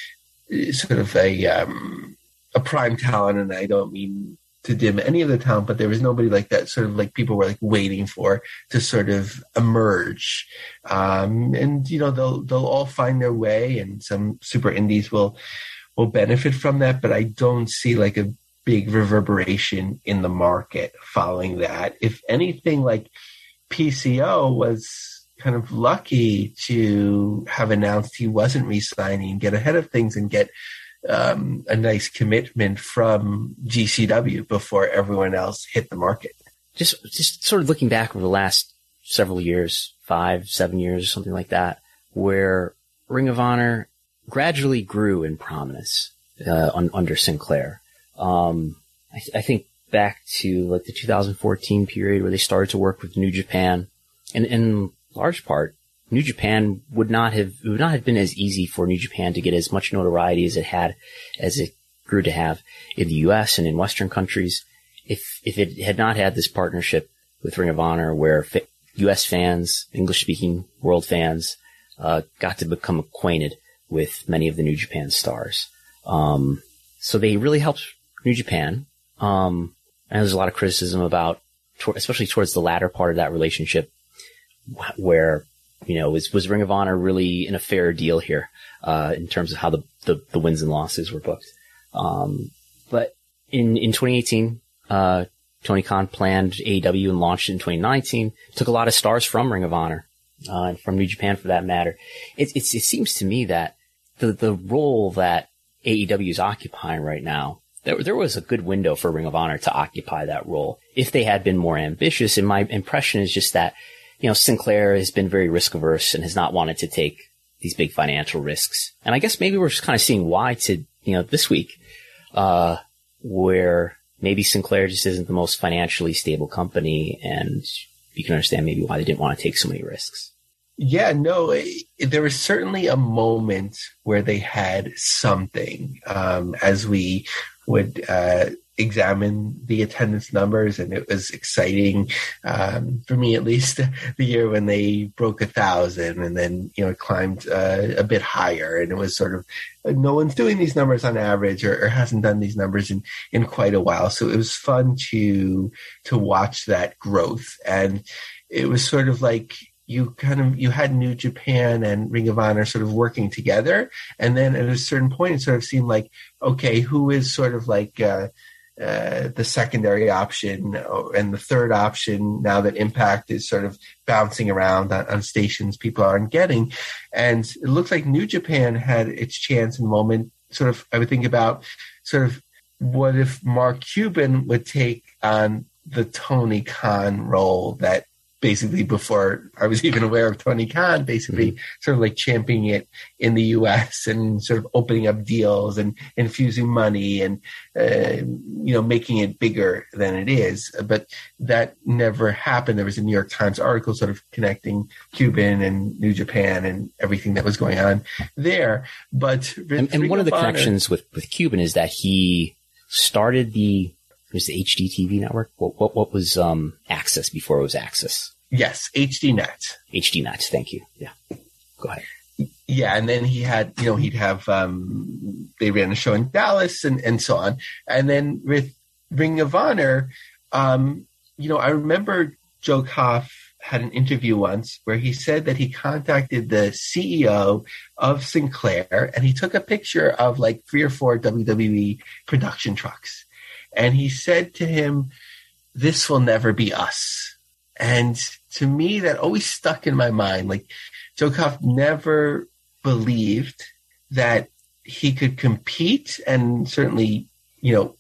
sort of a um, a prime talent, and I don't mean to dim any of the talent, but there was nobody like that sort of like people were like waiting for to sort of emerge. Um, and, you know, they'll, they'll all find their way, and some super indies will, will benefit from that, but I don't see like a big reverberation in the market following that. If anything, like P C O was kind of lucky to have announced he wasn't re-signing, get ahead of things and get um, a nice commitment from G C W before everyone else hit the market. Just, just sort of looking back over the last several years, five, seven years, something like that, where Ring of Honor gradually grew in prominence uh, un- under Sinclair. Um, I, th- I think back to like the two thousand fourteen period where they started to work with New Japan, and in large part, New Japan would not have it would not have been as easy for New Japan to get as much notoriety as it had, as it grew to have in the U S and in Western countries, if if it had not had this partnership with Ring of Honor, where fa- U S fans, English-speaking world fans, uh, got to become acquainted with many of the New Japan stars. Um, so they really helped New Japan. Um, and there's a lot of criticism about, especially towards the latter part of that relationship, where, you know, was, was Ring of Honor really in a fair deal here, uh, in terms of how the, the, the wins and losses were booked. Um, but in, in twenty eighteen, uh, Tony Khan planned A E W and launched it in twenty nineteen, took a lot of stars from Ring of Honor, uh, and from New Japan for that matter. It, it's, it seems to me that the, the role that A E W is occupying right now, there, there was a good window for Ring of Honor to occupy that role if they had been more ambitious. And my impression is just that, you know, Sinclair has been very risk averse and has not wanted to take these big financial risks. And I guess maybe we're just kind of seeing why to, you know, this week, uh, where maybe Sinclair just isn't the most financially stable company, and you can understand maybe why they didn't want to take so many risks. Yeah, no, it, there was certainly a moment where they had something, um, as we would, uh, examine the attendance numbers, and it was exciting, um, for me at least, the year when they broke a thousand, and then, you know, it climbed uh, a bit higher, and it was sort of, no one's doing these numbers on average, or, or hasn't done these numbers in, in quite a while. So it was fun to to watch that growth, and it was sort of like, you kind of, you had New Japan and Ring of Honor sort of working together. And then at a certain point, it sort of seemed like, okay, who is sort of like, uh, uh, the secondary option and the third option now that Impact is sort of bouncing around on, on stations people aren't getting. And it looks like New Japan had its chance and moment. Sort of, I would think about sort of, what if Mark Cuban would take on the Tony Khan role that, basically before I was even aware of Tony Khan, basically mm-hmm. sort of like championing it in the U S and sort of opening up deals and infusing money and, uh, you know, making it bigger than it is. But that never happened. There was a New York Times article sort of connecting Cuban and New Japan and everything that was going on there. But and, and one of the Honor, connections with, with Cuban is that he started the, it was the H D T V network. What, what, what was, um, Access before it was Access? Yes. H D Net. H D Net. Thank you. Yeah. Go ahead. Yeah. And then he had, you know, he'd have, um, they ran a show in Dallas and, and so on. And then with Ring of Honor, um, you know, I remember Joe Koff had an interview once where he said that he contacted the C E O of Sinclair and he took a picture of like three or four W W E production trucks. And he said to him, "This will never be us." And to me, that always stuck in my mind. Like, Joe Koff never believed that he could compete. And certainly, you know,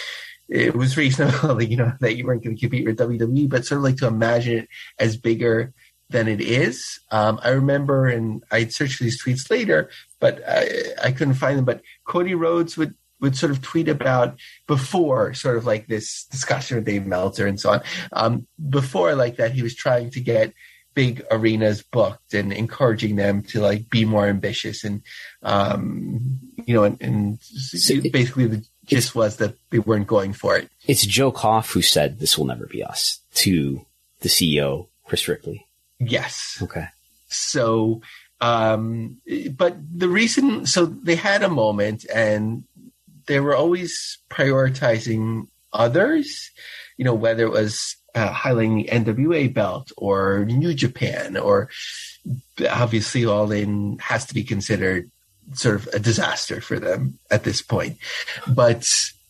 it was reasonable, you know, that you weren't going to compete with W W E, but sort of like to imagine it as bigger than it is. Um, I remember, and I searched for these tweets later, but I, I couldn't find them. But Cody Rhodes would, would sort of tweet about before sort of like this discussion with Dave Meltzer and so on. Um, before like that, he was trying to get big arenas booked and encouraging them to like be more ambitious. And, um, you know, and, and so basically the gist was that they weren't going for it. It's Joe Koff who said this will never be us to the C E O, Chris Ripley. Yes. Okay. So, um, but the reason, so they had a moment and they were always prioritizing others, you know, whether it was uh, highlighting the N W A belt or New Japan, or obviously All In has to be considered sort of a disaster for them at this point. But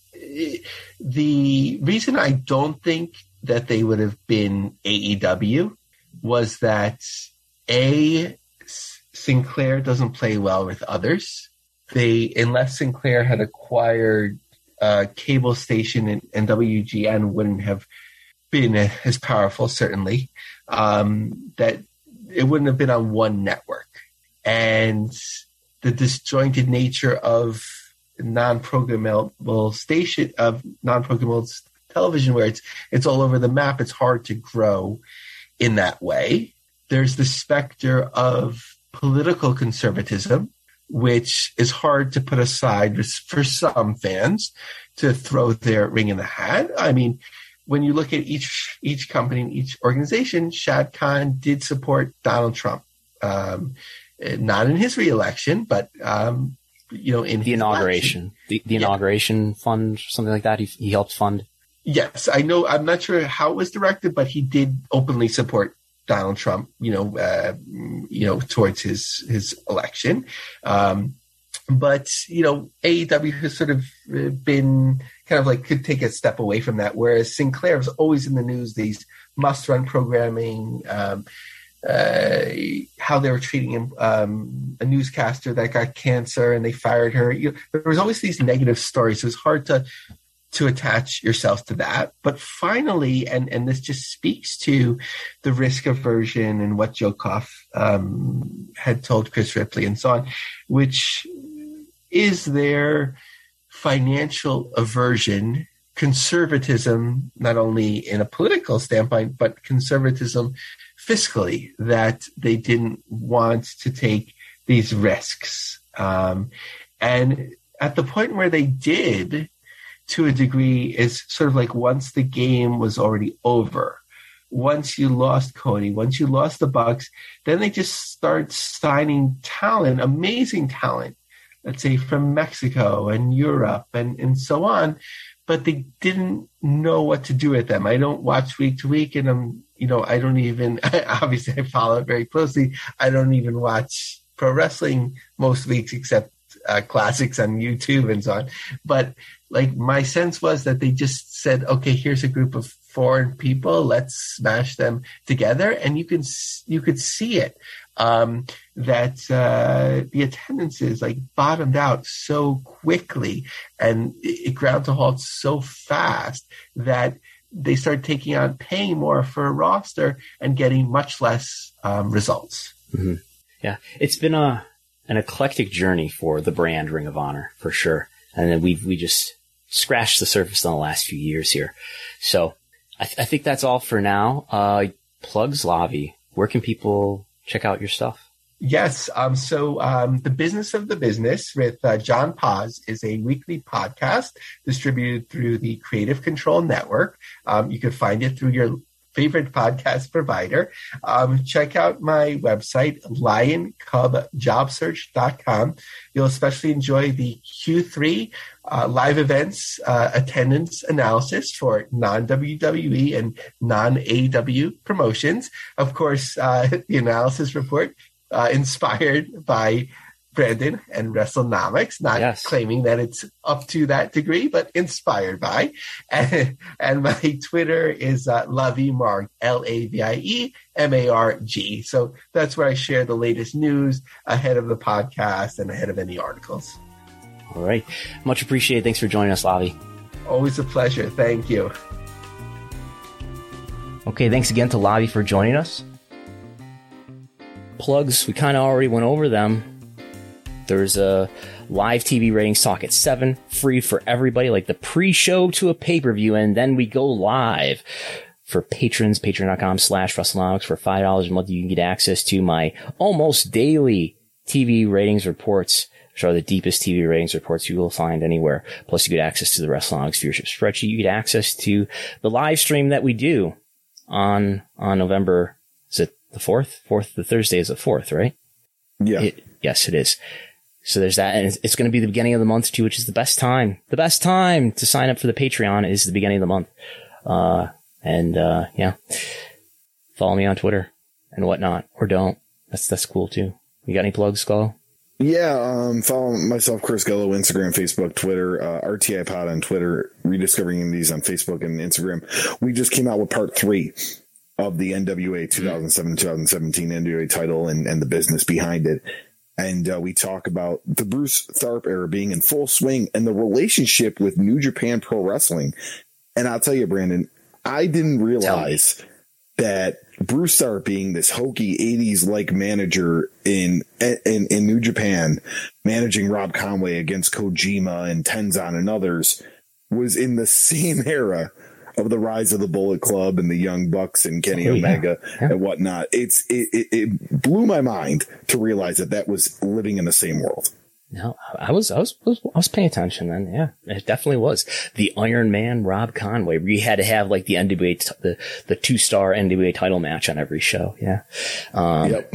the reason I don't think that they would have been A E W was that A, Sinclair doesn't play well with others. They, unless Sinclair had acquired a cable station and, and W G N wouldn't have been as powerful, certainly, um, that it wouldn't have been on one network. And the disjointed nature of non-programmable station, of non-programmable television, where it's it's all over the map, it's hard to grow in that way. There's the specter of political conservatism, which is hard to put aside for some fans to throw their ring in the hat. I mean, when you look at each each company and each organization, Shad Khan did support Donald Trump, um, not in his reelection, but um, you know, in the inauguration, the, the inauguration yeah. fund, something like that. He he helped fund. Yes, I know. I'm not sure how it was directed, but he did openly support Donald Trump, you know, uh, you know, towards his his election. Um, but you know, A E W has sort of been kind of like could take a step away from that, whereas Sinclair was always in the news. These must-run programming, um, uh, how they were treating him, um, a newscaster that got cancer and they fired her. You know, there was always these negative stories. So it was hard to. to attach yourself to that. But finally, and, and this just speaks to the risk aversion and what Joe Koff um, had told Chris Ripley and so on, which is their financial aversion, conservatism, not only in a political standpoint, but conservatism fiscally, that they didn't want to take these risks. Um, and at the point where they did, to a degree, is sort of like once the game was already over, once you lost Cody, once you lost the Bucks, then they just start signing talent, amazing talent, let's say from Mexico and Europe and, and so on, but they didn't know what to do with them. I don't watch week to week, and I'm, you know, I don't even, obviously I follow it very closely. I don't even watch pro wrestling most weeks except uh, classics on YouTube and so on. But like my sense was that they just said, okay, here's a group of foreign people, let's smash them together. And you can, you could see it, um, that, uh, the attendances like bottomed out so quickly and it ground to halt so fast that they started taking on paying more for a roster and getting much less, um, results. Mm-hmm. Yeah. It's been a, an eclectic journey for the brand Ring of Honor for sure. And then we we just scratched the surface in the last few years here. So I, th- I think that's all for now. Uh, plugs, Lavi. Where can people check out your stuff? Yes. Um, so um, The Business of the Business with uh, John Paz is a weekly podcast distributed through the Creative Control Network. Um, you can find it through your favorite podcast provider. Um, check out my website, lion cub job search dot com. You'll especially enjoy the Q three uh, live events uh, attendance analysis for non-W W E and non-A E W promotions. Of course, uh, the analysis report uh, inspired by Brandon and WrestleNomics, not yes. claiming that it's up to that degree, but inspired by. And, and my Twitter is uh, Lavi Marg, L A V I E M A R G. So that's where I share the latest news ahead of the podcast and ahead of any articles. All right. Much appreciated. Thanks for joining us, Lavi. Always a pleasure. Thank you. Okay, thanks again to Lavi for joining us. plugs, we kind of already went over them. There's a live T V ratings talk at seven, free for everybody, like the pre-show to a pay-per-view, and then we go live. For patrons, patreon.com slash WrestleNomics. For five dollars a month, you can get access to my almost daily T V ratings reports, which are the deepest T V ratings reports you will find anywhere. Plus, you get access to the WrestleNomics viewership spreadsheet. You get access to the live stream that we do on on November, is it the fourth? fourth, the Thursday is the fourth, right? Yeah. It, yes, it is. So there's that, and it's, it's going to be the beginning of the month too, which is the best time. The best time to sign up for the Patreon is the beginning of the month. Uh, and, uh, yeah. Follow me on Twitter and whatnot, or don't. That's, that's cool too. You got any plugs, Skull? Yeah, um, follow myself, Chris Gello, Instagram, Facebook, Twitter, uh, R T I Pod on Twitter, Rediscovering Indies on Facebook and Instagram. We just came out with part three of the N W A two thousand seven to twenty seventeen N W A title and, and the business behind it. And uh, we talk about the Bruce Tharpe era being in full swing and the relationship with New Japan Pro Wrestling. And I'll tell you, Brandon, I didn't realize that Bruce Tharpe, being this hokey eighties like manager in, in in New Japan, managing Rob Conway against Kojima and Tenzan and others, was in the same era of the rise of the Bullet Club and the Young Bucks and Kenny oh, Omega yeah. Yeah. and whatnot. It's it, it, it blew my mind to realize that that was living in the same world. No, I was, I was, I was, I was paying attention then. Yeah, it definitely was. The Iron Man, Rob Conway. We had to have like the N W A, t- the, the two star N W A title match on every show. Yeah. Um, yep.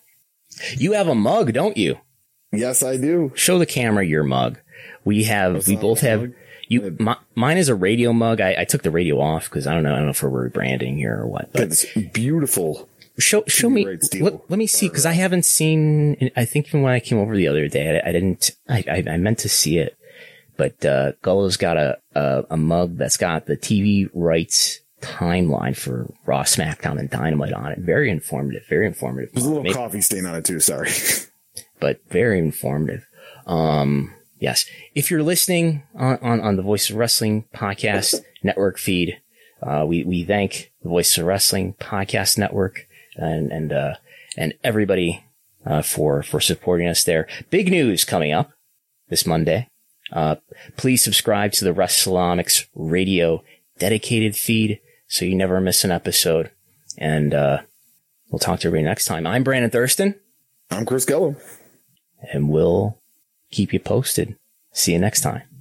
You have a mug, don't you? Yes, I do. Show the camera your mug. We have, What's we both have, mug? you, my, mine is a radio mug. I, I took the radio off because I don't know, I don't know if we're rebranding here or what, but it's beautiful. Show, show me, let, let me see, because I haven't seen, I think even when I came over the other day, I, I didn't, I, I, I meant to see it, but, uh, Gullo's got a, a, a mug that's got the T V rights timeline for Raw, SmackDown, and Dynamite on it. Very informative, very informative. There's a little Maybe, coffee stain on it too, sorry. But very informative. Um, yes. If you're listening on, on, on the Voice of Wrestling podcast network feed, uh, we, we thank the Voice of Wrestling podcast network and, and, uh, and everybody, uh, for, for supporting us there. Big news coming up this Monday. Uh, please subscribe to the WrestleNomics radio dedicated feed so you never miss an episode. And, uh, we'll talk to everybody next time. I'm Brandon Thurston. I'm Chris Gello. And we'll keep you posted. See you next time.